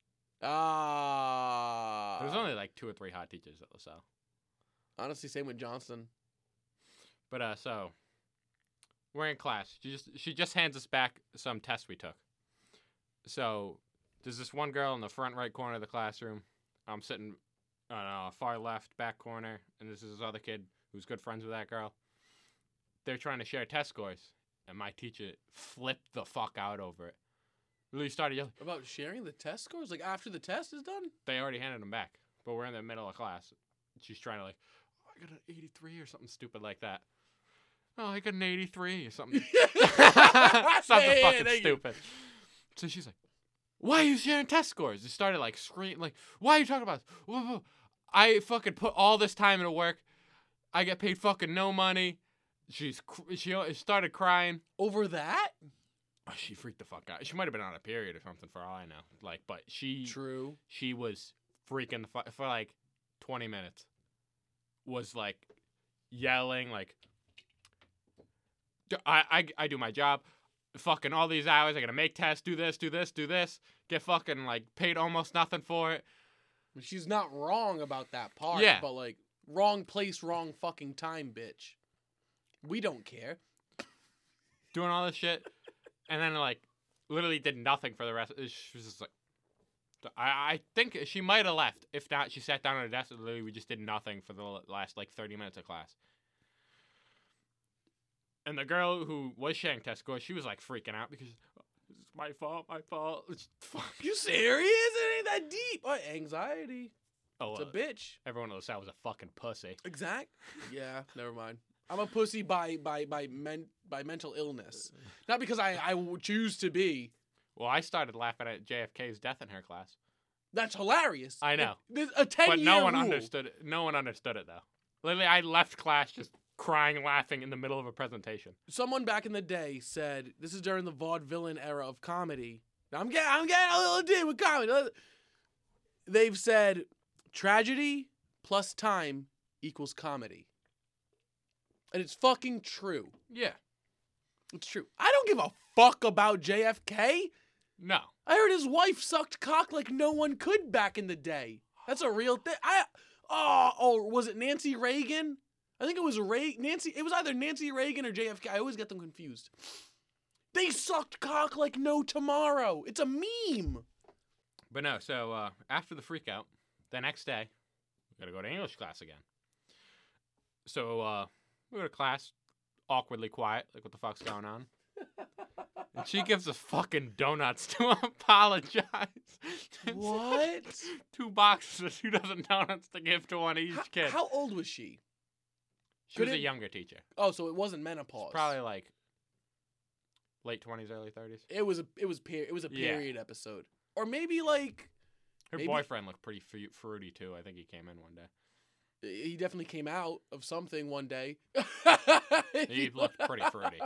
[SPEAKER 2] Ah.
[SPEAKER 1] There was only like 2 or 3 hot teachers at LaSalle.
[SPEAKER 2] Honestly, same with Johnson.
[SPEAKER 1] But so we're in class. She just hands us back some tests we took. So there's this one girl in the front right corner of the classroom. I'm sitting far left back corner, and this is this other kid who's good friends with that girl. They're trying to share test scores, and my teacher flipped the fuck out over it. Really started yelling.
[SPEAKER 2] About sharing the test scores? Like after the test is done?
[SPEAKER 1] They already handed them back, but we're in the middle of class. She's trying to like, oh, I got an 83 or something stupid like that. Oh, I got an 83 or something. Something fucking stupid. So she's like, why are you sharing test scores? She started like screaming, like, why are you talking about this? Whoa, whoa. I fucking put all this time into work. I get paid fucking no money. She started crying.
[SPEAKER 2] Over that?
[SPEAKER 1] Oh, she freaked the fuck out. She might have been on a period or something for all I know. Like, but
[SPEAKER 2] True.
[SPEAKER 1] She was freaking the fuck for like 20 minutes. Was like yelling like, I do my job. Fucking all these hours. I gotta make tests, do this. Get fucking like paid almost nothing for it.
[SPEAKER 2] She's not wrong about that part.
[SPEAKER 1] Yeah.
[SPEAKER 2] But like, wrong place, wrong fucking time, bitch. We don't care.
[SPEAKER 1] Doing all this shit. And then like literally did nothing for the rest. She was just like, I think she might have left. If not, she sat down at her desk and literally we just did nothing for the last like 30 minutes of class. And the girl who was sharing test scores, she was like freaking out because this is my fault. Fuck.
[SPEAKER 2] You serious? It ain't that deep. Oh, anxiety.
[SPEAKER 1] Oh,
[SPEAKER 2] It's a bitch.
[SPEAKER 1] everyone else was a fucking pussy.
[SPEAKER 2] Exact. Yeah, never mind. I'm a pussy by mental illness, not because I would choose to be.
[SPEAKER 1] Well, I started laughing at JFK's death in her class.
[SPEAKER 2] That's hilarious.
[SPEAKER 1] I know.
[SPEAKER 2] There's a 10-year
[SPEAKER 1] But no one
[SPEAKER 2] rule.
[SPEAKER 1] understood it. No one understood it, though. Literally, I left class just crying, laughing in the middle of a presentation.
[SPEAKER 2] Someone back in the day said, this is during the vaudevillain era of comedy. Now, I'm getting a little deep with comedy. They've said, tragedy plus time equals comedy. And it's fucking true.
[SPEAKER 1] Yeah.
[SPEAKER 2] It's true. I don't give a fuck about JFK.
[SPEAKER 1] No.
[SPEAKER 2] I heard his wife sucked cock like no one could back in the day. That's a real thing. Was it Nancy Reagan? I think it was Nancy. It was either Nancy Reagan or JFK. I always get them confused. They sucked cock like no tomorrow. It's a meme.
[SPEAKER 1] But no, so after the freak out, the next day, we gotta go to English class again. So we go to class, awkwardly quiet, like what the fuck's going on? And she gives us fucking donuts to apologize.
[SPEAKER 2] What?
[SPEAKER 1] 2 boxes of 2 dozen donuts to give to one of each kid.
[SPEAKER 2] How old was she?
[SPEAKER 1] She was a younger teacher.
[SPEAKER 2] Oh, so it wasn't menopause.
[SPEAKER 1] Probably like late 20s, early 30s.
[SPEAKER 2] It was a period episode, or maybe like
[SPEAKER 1] Her
[SPEAKER 2] maybe-
[SPEAKER 1] boyfriend looked pretty fruity too. I think he came in one day.
[SPEAKER 2] he definitely came out of something one day.
[SPEAKER 1] He looked pretty fruity.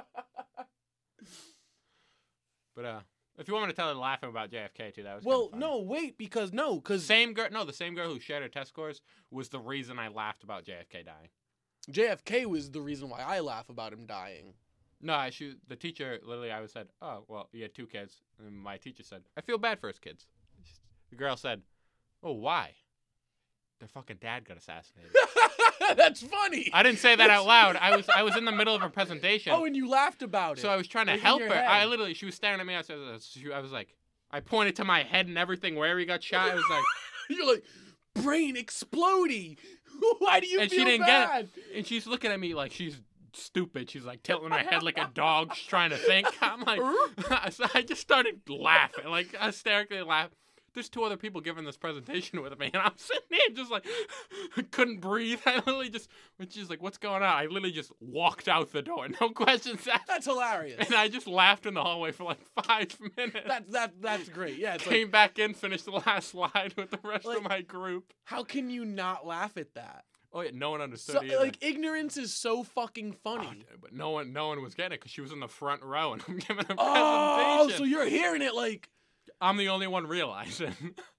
[SPEAKER 1] But if you want me to tell her laughing about JFK too, that was
[SPEAKER 2] Well,
[SPEAKER 1] kinda funny.
[SPEAKER 2] no, wait, because the
[SPEAKER 1] same girl. No, the same girl who shared her test scores was the reason I laughed about JFK dying.
[SPEAKER 2] JFK was the reason why I laugh about him dying.
[SPEAKER 1] No, the teacher literally, I said, oh, well, you had 2 kids. And my teacher said, I feel bad for his kids. The girl said, oh, why? Their fucking dad got assassinated.
[SPEAKER 2] That's funny.
[SPEAKER 1] I didn't say that out loud. I was in the middle of a presentation.
[SPEAKER 2] Oh, and you laughed about it.
[SPEAKER 1] So I was trying to
[SPEAKER 2] Like in
[SPEAKER 1] help
[SPEAKER 2] your
[SPEAKER 1] her.
[SPEAKER 2] head.
[SPEAKER 1] She was staring at me. I was like, I pointed to my head and everything where he got shot. I was like,
[SPEAKER 2] You're like, brain exploding. Why do you
[SPEAKER 1] and
[SPEAKER 2] feel
[SPEAKER 1] she didn't
[SPEAKER 2] bad?
[SPEAKER 1] get it. And she's looking at me like she's stupid. She's like tilting her head like a dog trying to think. I'm like, so I just started laughing, like hysterically laughing. There's 2 other people giving this presentation with me, and I'm sitting there just like, couldn't breathe. I literally just, when she's like, what's going on? I literally just walked out the door, no questions asked.
[SPEAKER 2] That's hilarious.
[SPEAKER 1] And I just laughed in the hallway for like 5 minutes.
[SPEAKER 2] That's great. Yeah, it's
[SPEAKER 1] Came
[SPEAKER 2] like,
[SPEAKER 1] back in, finished the last slide with the rest
[SPEAKER 2] Like-
[SPEAKER 1] of my group.
[SPEAKER 2] how can you not laugh at that?
[SPEAKER 1] Oh yeah, no one understood
[SPEAKER 2] So,
[SPEAKER 1] either.
[SPEAKER 2] like, ignorance is so fucking funny.
[SPEAKER 1] Oh, dude, but no one was getting it because she was in the front row and I'm giving a
[SPEAKER 2] Oh,
[SPEAKER 1] presentation.
[SPEAKER 2] so you're hearing it like,
[SPEAKER 1] I'm the only one realizing.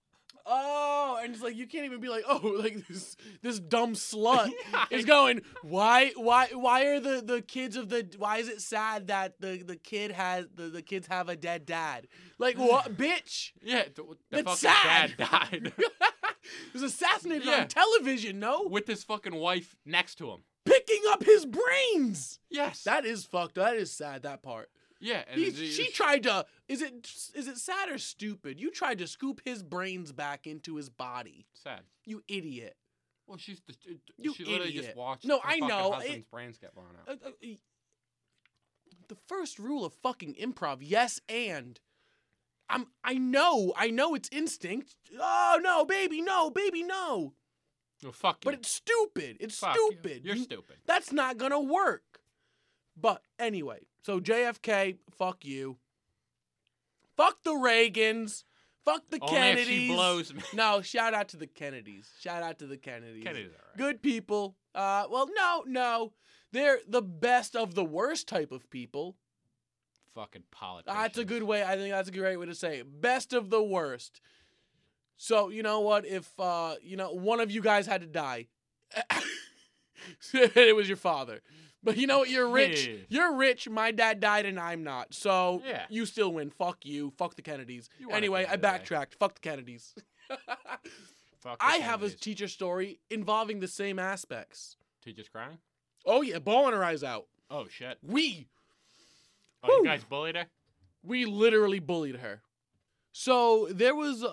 [SPEAKER 2] oh, and it's like you can't even be like, oh, like this dumb slut
[SPEAKER 1] Yeah,
[SPEAKER 2] is going. Why are the kids of the? Why is it sad that the kid has the kids have a dead dad? Like what, bitch?
[SPEAKER 1] Yeah, the
[SPEAKER 2] That's
[SPEAKER 1] fucking
[SPEAKER 2] sad.
[SPEAKER 1] dad died
[SPEAKER 2] He was assassinated
[SPEAKER 1] Yeah.
[SPEAKER 2] on television. No,
[SPEAKER 1] with his fucking wife next to him.
[SPEAKER 2] picking up his brains.
[SPEAKER 1] Yes.
[SPEAKER 2] That is fucked. That is sad. That part.
[SPEAKER 1] yeah. And
[SPEAKER 2] She tried to. Is it sad or stupid? You tried to scoop his brains back into his body.
[SPEAKER 1] sad.
[SPEAKER 2] You idiot.
[SPEAKER 1] Well, she
[SPEAKER 2] You
[SPEAKER 1] literally
[SPEAKER 2] idiot.
[SPEAKER 1] just watched.
[SPEAKER 2] No,
[SPEAKER 1] her
[SPEAKER 2] I
[SPEAKER 1] fucking
[SPEAKER 2] know.
[SPEAKER 1] Husband's brains get blown out.
[SPEAKER 2] The first rule of fucking improv, yes, and I know it's instinct. Oh no, baby, no.
[SPEAKER 1] Well, fuck you.
[SPEAKER 2] But it's stupid. It's
[SPEAKER 1] Fuck you.
[SPEAKER 2] stupid.
[SPEAKER 1] You're stupid.
[SPEAKER 2] That's not gonna work. But anyway, so JFK, fuck you. Fuck the Reagans. Fuck the
[SPEAKER 1] Only
[SPEAKER 2] Kennedys.
[SPEAKER 1] if she blows me.
[SPEAKER 2] No, shout out to the Kennedys. Shout out to the Kennedys.
[SPEAKER 1] Kennedy's alright.
[SPEAKER 2] Good people. Well, no. They're the best of the worst type of people.
[SPEAKER 1] Fucking politicians.
[SPEAKER 2] That's a good way. I think that's a great way to say it. Best of the worst. So, you know what? If, one of you guys had to die, it was your father. But you know what? You're rich.
[SPEAKER 1] Yeah.
[SPEAKER 2] You're rich. My dad died and I'm not. So
[SPEAKER 1] Yeah.
[SPEAKER 2] you still win. Fuck you. Fuck the Kennedys.
[SPEAKER 1] You won at
[SPEAKER 2] Anyway,
[SPEAKER 1] the
[SPEAKER 2] I
[SPEAKER 1] end of the day.
[SPEAKER 2] backtracked. Fuck the Kennedys.
[SPEAKER 1] Fuck the
[SPEAKER 2] I have a
[SPEAKER 1] Kennedys.
[SPEAKER 2] teacher story involving the same aspects.
[SPEAKER 1] Teacher's crying?
[SPEAKER 2] Oh, yeah. Bawling her eyes out.
[SPEAKER 1] Oh, shit.
[SPEAKER 2] Oh,
[SPEAKER 1] You
[SPEAKER 2] Woo.
[SPEAKER 1] guys bullied her?
[SPEAKER 2] We literally bullied her. So there was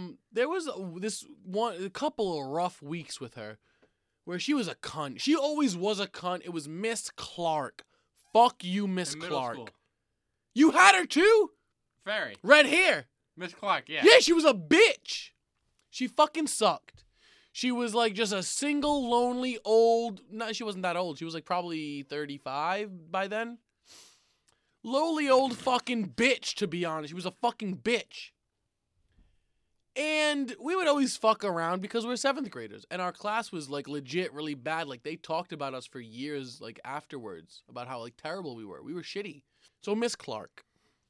[SPEAKER 2] a couple of rough weeks with her where she was a cunt. She always was a cunt. It was Miss Clark. Fuck you, Miss
[SPEAKER 1] In middle
[SPEAKER 2] Clark.
[SPEAKER 1] school.
[SPEAKER 2] You had her too?
[SPEAKER 1] Very.
[SPEAKER 2] Red hair.
[SPEAKER 1] Miss Clark, yeah.
[SPEAKER 2] Yeah, she was a bitch. She fucking sucked. She was like just a single, lonely, old. No, she wasn't that old. She was like probably 35 by then. Lowly old fucking bitch, to be honest. She was a fucking bitch. And we would always fuck around because we're 7th graders. And our class was like legit really bad. Like they talked about us for years like afterwards about how like terrible we were. We were shitty. So Miss Clark.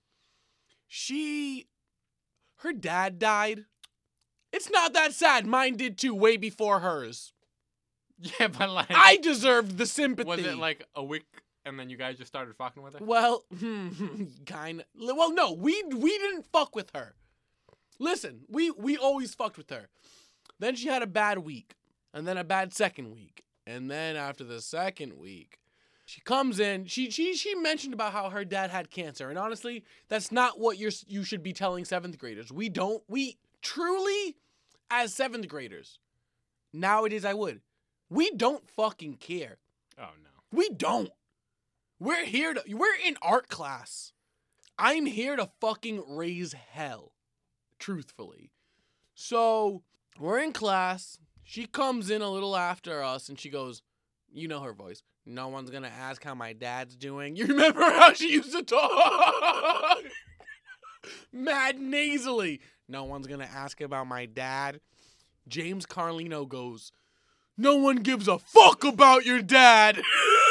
[SPEAKER 2] Her dad died. It's not that sad. Mine did too, way before hers.
[SPEAKER 1] Yeah, but like.
[SPEAKER 2] I deserved the sympathy.
[SPEAKER 1] Was it like a week and then you guys just started fucking with her?
[SPEAKER 2] Well, kind of. Well, no, we didn't fuck with her. Listen, we always fucked with her. Then she had a bad week, and then a bad second week, and then after the second week, she comes in. She mentioned about how her dad had cancer, and honestly, that's not what you should be telling 7th graders. We truly, as 7th graders, nowadays I would. We don't fucking care.
[SPEAKER 1] Oh, no.
[SPEAKER 2] We don't. We're in art class. I'm here to fucking raise hell. Truthfully. So, we're in class. She comes in a little after us and she goes, you know her voice. No one's gonna ask how my dad's doing. You remember how she used to talk? Mad nasally. No one's gonna ask about my dad. James Carlino goes, no one gives a fuck about your dad.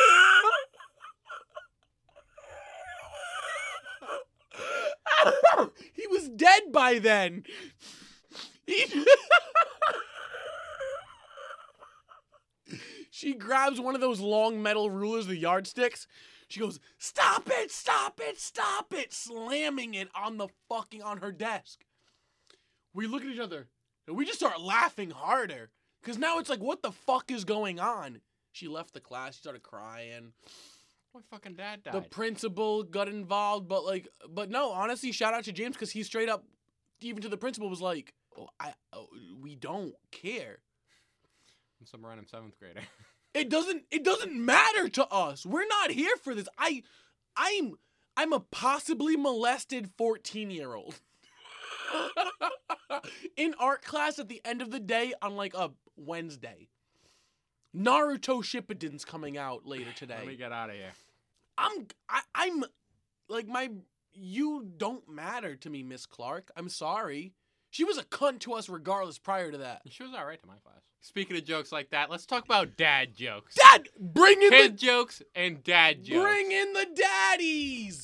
[SPEAKER 2] He was dead by then. She grabs one of those long metal rulers, the yardsticks. She goes, "Stop it, stop it, stop it," slamming it on her desk. We look at each other and we just start laughing harder. Because now it's like, what the fuck is going on? She left the class. She started crying.
[SPEAKER 1] My fucking dad died.
[SPEAKER 2] The principal got involved. But no, honestly, shout out to James because he straight up, even to the principal, was like, we don't care.
[SPEAKER 1] I'm some random 7th grader.
[SPEAKER 2] It doesn't matter to us. We're not here for this. I'm a possibly molested 14-year-old. In art class at the end of the day on like a Wednesday. Naruto Shippuden's coming out later today.
[SPEAKER 1] Let me get out of here.
[SPEAKER 2] I'm like you don't matter to me, Miss Clark. I'm sorry. She was a cunt to us regardless prior to that.
[SPEAKER 1] She was alright to my class. Speaking of jokes like that, let's talk about dad jokes.
[SPEAKER 2] Dad, bring in
[SPEAKER 1] Kid jokes and dad jokes.
[SPEAKER 2] Bring in the daddies.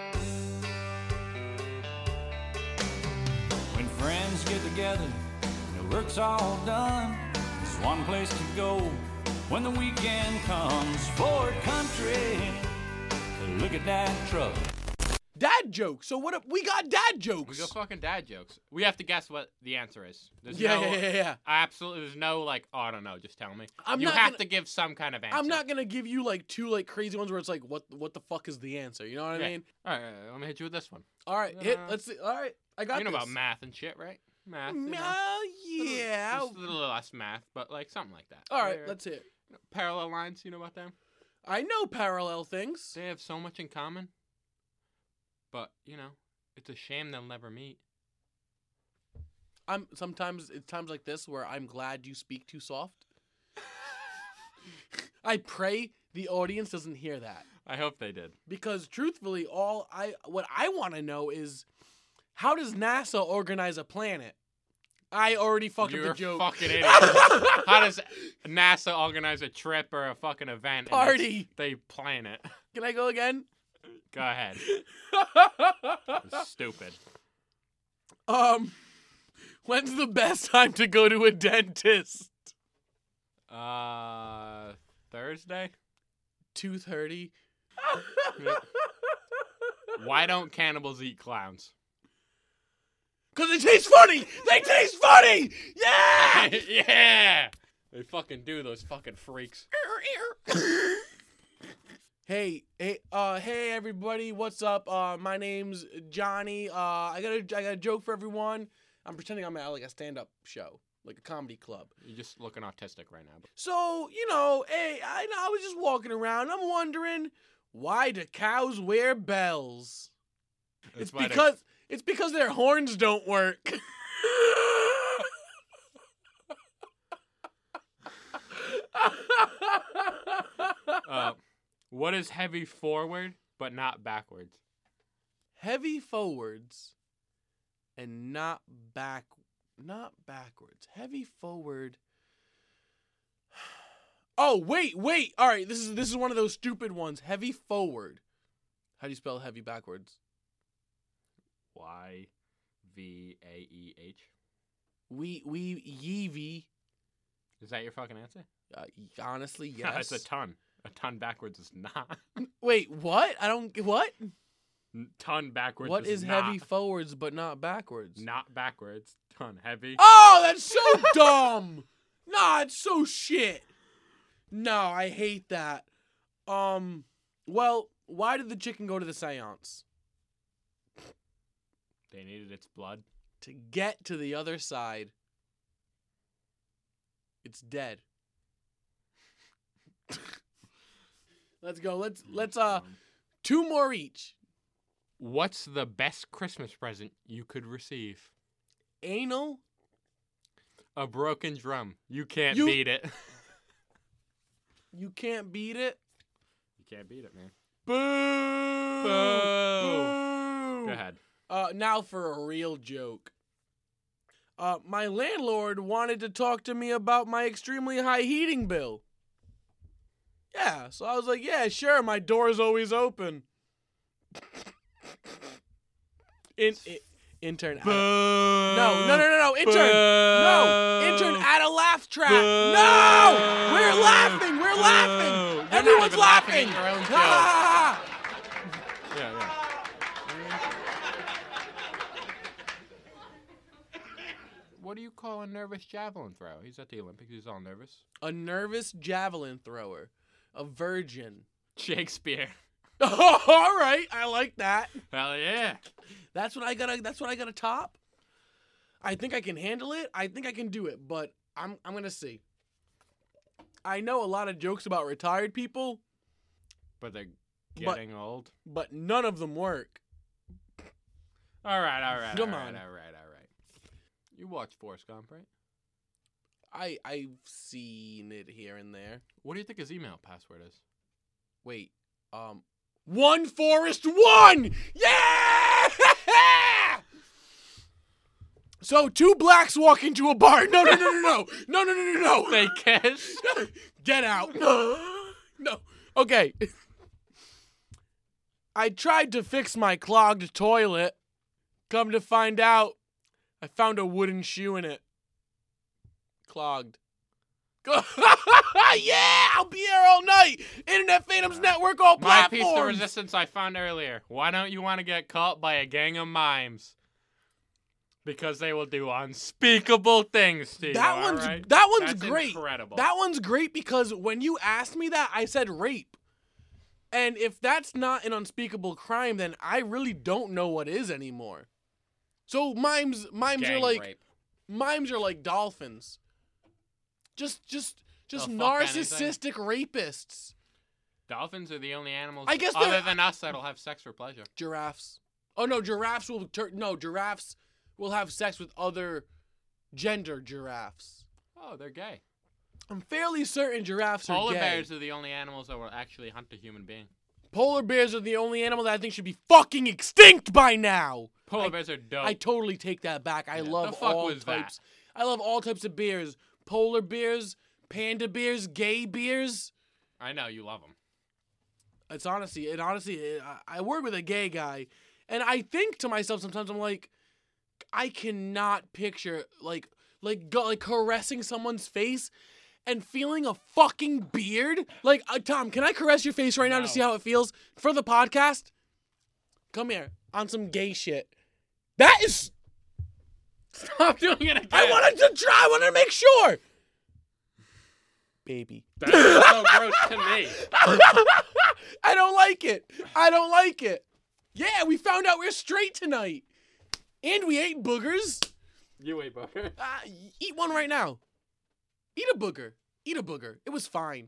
[SPEAKER 4] When friends get together and the work's all done, there's one place to go when the weekend comes. Ford Country. Look at that truck.
[SPEAKER 2] Dad jokes. So what? We got dad jokes.
[SPEAKER 1] We go fucking dad jokes. We have to guess what the answer is. There's
[SPEAKER 2] Yeah.
[SPEAKER 1] Absolutely, there's no like, oh, I don't know, just tell me.
[SPEAKER 2] I'm
[SPEAKER 1] you
[SPEAKER 2] not
[SPEAKER 1] have
[SPEAKER 2] gonna-
[SPEAKER 1] to give some kind of answer.
[SPEAKER 2] I'm not gonna give you like two like crazy ones where it's like, what the fuck is the answer? You know what I mean?
[SPEAKER 1] All right, let me hit you with this one.
[SPEAKER 2] All right, let's see. All right, I got
[SPEAKER 1] You know
[SPEAKER 2] this.
[SPEAKER 1] about math and shit, right? Math. You know.
[SPEAKER 2] Yeah.
[SPEAKER 1] Just a little less math, but like something like that.
[SPEAKER 2] All right, let's hear it.
[SPEAKER 1] Parallel lines, you know about them?
[SPEAKER 2] I know parallel things.
[SPEAKER 1] They have so much in common. But, you know, it's a shame they'll never meet.
[SPEAKER 2] Sometimes it's times like this where I'm glad you speak too soft. I pray the audience doesn't hear that.
[SPEAKER 1] I hope they did.
[SPEAKER 2] Because truthfully, what I want to know is, how does NASA organize a planet? I already fucked up the joke.
[SPEAKER 1] You're a fucking idiot. How does NASA organize a trip or a fucking event?
[SPEAKER 2] Party.
[SPEAKER 1] They plan it.
[SPEAKER 2] Can I go again?
[SPEAKER 1] Go ahead. It's stupid.
[SPEAKER 2] When's the best time to go to a dentist?
[SPEAKER 1] Thursday?
[SPEAKER 2] 2:30.
[SPEAKER 1] Why don't cannibals eat clowns?
[SPEAKER 2] Cause they taste funny! They taste funny! Yeah!
[SPEAKER 1] Yeah! They fucking do, those fucking freaks.
[SPEAKER 2] Hey everybody, what's up? My name's Johnny. I got a joke for everyone. I'm pretending I'm at like a stand-up show, like a comedy club.
[SPEAKER 1] You're just looking autistic right now.
[SPEAKER 2] So, hey, I was just walking around. I'm wondering, why do cows wear bells? It's because their horns don't work.
[SPEAKER 1] What is heavy forward but not backwards?
[SPEAKER 2] Heavy forwards and not backwards. Heavy forward. Oh, wait. All right, this is one of those stupid ones. Heavy forward. How do you spell heavy backwards?
[SPEAKER 1] YVAEH.
[SPEAKER 2] Yeevy.
[SPEAKER 1] Is that your fucking answer?
[SPEAKER 2] Honestly, yes.
[SPEAKER 1] It's a ton. A ton backwards is not.
[SPEAKER 2] Wait, what? What?
[SPEAKER 1] Ton backwards
[SPEAKER 2] What is
[SPEAKER 1] not.
[SPEAKER 2] heavy forwards but not backwards?
[SPEAKER 1] Not backwards. Ton heavy.
[SPEAKER 2] Oh, that's so dumb. Nah, it's so shit. No, I hate that. Well, why did the chicken go to the seance?
[SPEAKER 1] They needed its blood.
[SPEAKER 2] To get to the other side. It's dead. Let's go. Let's two more each.
[SPEAKER 1] What's the best Christmas present you could receive?
[SPEAKER 2] Anal.
[SPEAKER 1] A broken drum. You can't beat it.
[SPEAKER 2] You can't beat it.
[SPEAKER 1] You can't beat it, man.
[SPEAKER 2] Boo!
[SPEAKER 1] Boo!
[SPEAKER 2] Boo!
[SPEAKER 1] Go ahead.
[SPEAKER 2] Now for a real joke. My landlord wanted to talk to me about my extremely high heating bill. Yeah, so I was like, yeah, sure, my door's always open. Intern.
[SPEAKER 1] Boo.
[SPEAKER 2] No. Intern. No. Intern, add a laugh track. No. We're laughing. We're laughing.
[SPEAKER 1] You're not
[SPEAKER 2] Everyone's
[SPEAKER 1] even
[SPEAKER 2] laughing.
[SPEAKER 1] at your own joke.
[SPEAKER 2] Ah!
[SPEAKER 1] Yeah. What do you call a nervous javelin throw? He's at the Olympics. He's all nervous.
[SPEAKER 2] A nervous javelin thrower. A virgin.
[SPEAKER 1] Shakespeare.
[SPEAKER 2] Oh, all right. I like that.
[SPEAKER 1] Hell yeah.
[SPEAKER 2] That's what I gotta top. I think I can handle it. I think I can do it, but I'm gonna see. I know a lot of jokes about retired people,
[SPEAKER 1] But they're getting old.
[SPEAKER 2] but none of them work.
[SPEAKER 1] All right.
[SPEAKER 2] Come
[SPEAKER 1] all
[SPEAKER 2] on.
[SPEAKER 1] right. You watched Forrest Gump, right?
[SPEAKER 2] I've seen it here and there.
[SPEAKER 1] What do you think his email password is?
[SPEAKER 2] Wait, One Forest One! Yeah! So 2 blacks walk into a bar. No.
[SPEAKER 1] They kiss.
[SPEAKER 2] Get out. No. Okay. I tried to fix my clogged toilet. Come to find out, I found a wooden shoe in it. Clogged. Yeah, I'll be here all night. Internet Phantoms Network, all
[SPEAKER 1] My
[SPEAKER 2] platforms.
[SPEAKER 1] piece of resistance I found earlier. Why don't you want to get caught by a gang of mimes? Because they will do unspeakable things to you.
[SPEAKER 2] That one's
[SPEAKER 1] alright?
[SPEAKER 2] that one's
[SPEAKER 1] That's
[SPEAKER 2] great.
[SPEAKER 1] Incredible.
[SPEAKER 2] That one's great because when you asked me that, I said rape. And if that's not an unspeakable crime, then I really don't know what is anymore. So mimes
[SPEAKER 1] Gang
[SPEAKER 2] are like
[SPEAKER 1] rape.
[SPEAKER 2] mimes are like dolphins. Just
[SPEAKER 1] They'll fuck
[SPEAKER 2] narcissistic rapists.
[SPEAKER 1] Dolphins are the only animals
[SPEAKER 2] I guess
[SPEAKER 1] other
[SPEAKER 2] they're-
[SPEAKER 1] than us that'll have sex for pleasure.
[SPEAKER 2] Giraffes. Oh no, giraffes will have sex with other gender giraffes.
[SPEAKER 1] Oh, they're gay.
[SPEAKER 2] I'm fairly certain giraffes are
[SPEAKER 1] Polar
[SPEAKER 2] gay.
[SPEAKER 1] bears are the only animals that will actually hunt a human being.
[SPEAKER 2] Polar bears are the only animal that I think should be fucking extinct by now.
[SPEAKER 1] Polar bears are dope.
[SPEAKER 2] I totally take that back. I
[SPEAKER 1] Yeah,
[SPEAKER 2] love
[SPEAKER 1] the fuck
[SPEAKER 2] all
[SPEAKER 1] was that?
[SPEAKER 2] types. I love all types of bears. Polar bears, panda bears, gay bears.
[SPEAKER 1] I know you love them.
[SPEAKER 2] It's honestly, I work with a gay guy, and I think to myself sometimes, I'm like, I cannot picture like caressing someone's face and feeling a fucking beard. Like, Tom, can I caress your face right now to
[SPEAKER 1] No.
[SPEAKER 2] see how it feels for the podcast? Come here on some gay shit. That is.
[SPEAKER 1] Stop doing it again.
[SPEAKER 2] I wanted to try. I wanted to make sure. Baby.
[SPEAKER 1] That's so gross to me.
[SPEAKER 2] I don't like it. Yeah, we found out we're straight tonight. And we ate boogers.
[SPEAKER 1] You ate booger.
[SPEAKER 2] Eat one right now. Eat a booger. It was fine.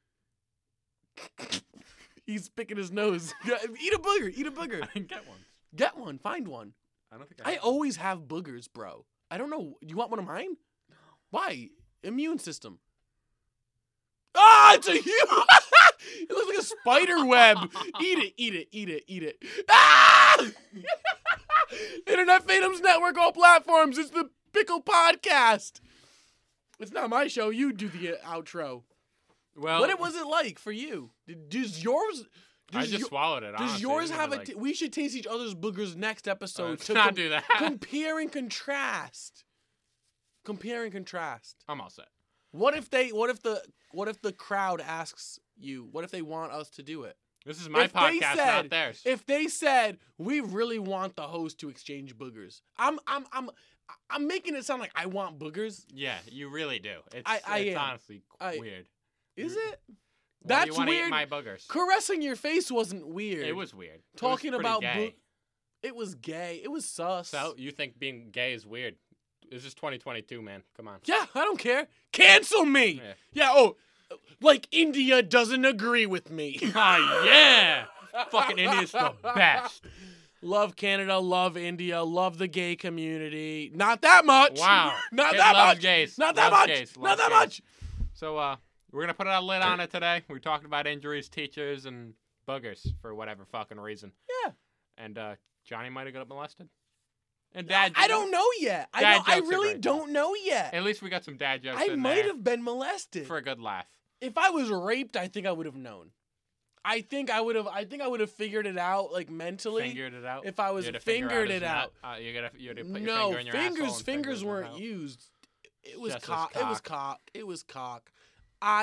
[SPEAKER 2] He's picking his nose. Eat a booger.
[SPEAKER 1] I didn't get one.
[SPEAKER 2] Get one. Find one.
[SPEAKER 1] I don't think
[SPEAKER 2] I
[SPEAKER 1] have
[SPEAKER 2] always have boogers, bro. I don't know. You want one of mine? No. Why? Immune system. Ah, it's a huge. It looks like a spider web. Eat it. Ah! Internet Phantoms Network, all platforms. It's the Pickle Podcast. It's not my show. You do the outro.
[SPEAKER 1] Well,
[SPEAKER 2] What was it like for you? Does yours?
[SPEAKER 1] I just swallowed it.
[SPEAKER 2] Does
[SPEAKER 1] honestly.
[SPEAKER 2] yours
[SPEAKER 1] It
[SPEAKER 2] have
[SPEAKER 1] didn't,
[SPEAKER 2] a? We should taste each other's boogers next episode.
[SPEAKER 1] let's not do that.
[SPEAKER 2] Compare and contrast. Compare and contrast.
[SPEAKER 1] I'm all set.
[SPEAKER 2] What if the crowd asks you? What if they want us to do it?
[SPEAKER 1] This is my
[SPEAKER 2] If they
[SPEAKER 1] podcast,
[SPEAKER 2] said-
[SPEAKER 1] not theirs.
[SPEAKER 2] If they said we really want the host to exchange boogers, I'm making it sound like I want boogers.
[SPEAKER 1] Yeah, you really do. It's,
[SPEAKER 2] I
[SPEAKER 1] it's
[SPEAKER 2] am.
[SPEAKER 1] honestly
[SPEAKER 2] I-
[SPEAKER 1] weird.
[SPEAKER 2] Is
[SPEAKER 1] You-
[SPEAKER 2] it?
[SPEAKER 1] Why do
[SPEAKER 2] That's
[SPEAKER 1] you wanna
[SPEAKER 2] weird.
[SPEAKER 1] Eat my boogers.
[SPEAKER 2] Caressing your face wasn't weird.
[SPEAKER 1] It was weird.
[SPEAKER 2] Talking
[SPEAKER 1] it was
[SPEAKER 2] about
[SPEAKER 1] pretty gay.
[SPEAKER 2] It was gay. It was sus.
[SPEAKER 1] So you think being gay is weird? This is 2022, man. Come on.
[SPEAKER 2] Yeah, I don't care. Cancel me.
[SPEAKER 1] Yeah.
[SPEAKER 2] Oh, like India doesn't agree with me.
[SPEAKER 1] Oh yeah! Fucking India's the best.
[SPEAKER 2] Love Canada, love India, love the gay community. Not that much.
[SPEAKER 1] Wow.
[SPEAKER 2] Not
[SPEAKER 1] Kid
[SPEAKER 2] that
[SPEAKER 1] loves
[SPEAKER 2] much.
[SPEAKER 1] gays.
[SPEAKER 2] Not that
[SPEAKER 1] Loves
[SPEAKER 2] much.
[SPEAKER 1] gays.
[SPEAKER 2] Not
[SPEAKER 1] Loves
[SPEAKER 2] that
[SPEAKER 1] gays.
[SPEAKER 2] much.
[SPEAKER 1] So we're gonna put a lid on it today. We're talking about injuries, teachers, and boogers for whatever fucking reason.
[SPEAKER 2] Yeah.
[SPEAKER 1] And Johnny might have got molested. And dad.
[SPEAKER 2] I don't know yet.
[SPEAKER 1] Dad
[SPEAKER 2] I
[SPEAKER 1] jokes are
[SPEAKER 2] really
[SPEAKER 1] great.
[SPEAKER 2] don't know yet.
[SPEAKER 1] At least we got some dad jokes
[SPEAKER 2] I
[SPEAKER 1] in
[SPEAKER 2] might
[SPEAKER 1] there
[SPEAKER 2] have been molested.
[SPEAKER 1] for a good laugh.
[SPEAKER 2] If I was raped, I think I would have known. I think I would have figured it out like mentally.
[SPEAKER 1] Fingered it out.
[SPEAKER 2] If I was
[SPEAKER 1] You had to figure
[SPEAKER 2] fingered
[SPEAKER 1] his
[SPEAKER 2] it out.
[SPEAKER 1] nut. You had to put your
[SPEAKER 2] No,
[SPEAKER 1] finger in your asshole and
[SPEAKER 2] fingers
[SPEAKER 1] it
[SPEAKER 2] weren't
[SPEAKER 1] out.
[SPEAKER 2] used. It was
[SPEAKER 1] Just as
[SPEAKER 2] cock. It was cock. It was cock. I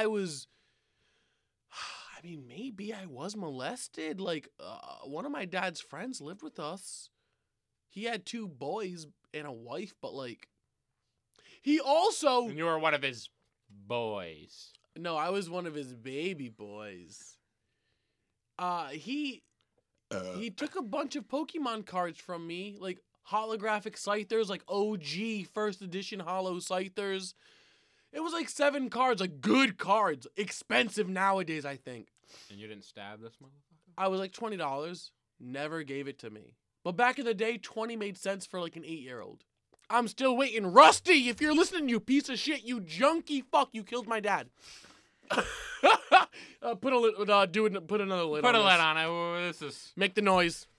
[SPEAKER 2] mean, maybe I was molested. Like, one of my dad's friends lived with us. He had 2 boys and a wife, but like, he also.
[SPEAKER 1] And you were one of his boys.
[SPEAKER 2] No, I was one of his baby boys. He took a bunch of Pokemon cards from me, like holographic Scythers, like OG first edition holo Scythers. It was like 7 cards, like good cards, expensive nowadays, I think.
[SPEAKER 1] And you didn't stab this motherfucker?
[SPEAKER 2] I was like $20. Never gave it to me. But back in the day, 20 made sense for like an 8-year-old. I'm still waiting. Rusty, if you're listening, you piece of shit, you junkie fuck, you killed my dad. Put another lid
[SPEAKER 1] Put
[SPEAKER 2] on
[SPEAKER 1] a
[SPEAKER 2] this.
[SPEAKER 1] lid on it. This is.
[SPEAKER 2] Make the noise.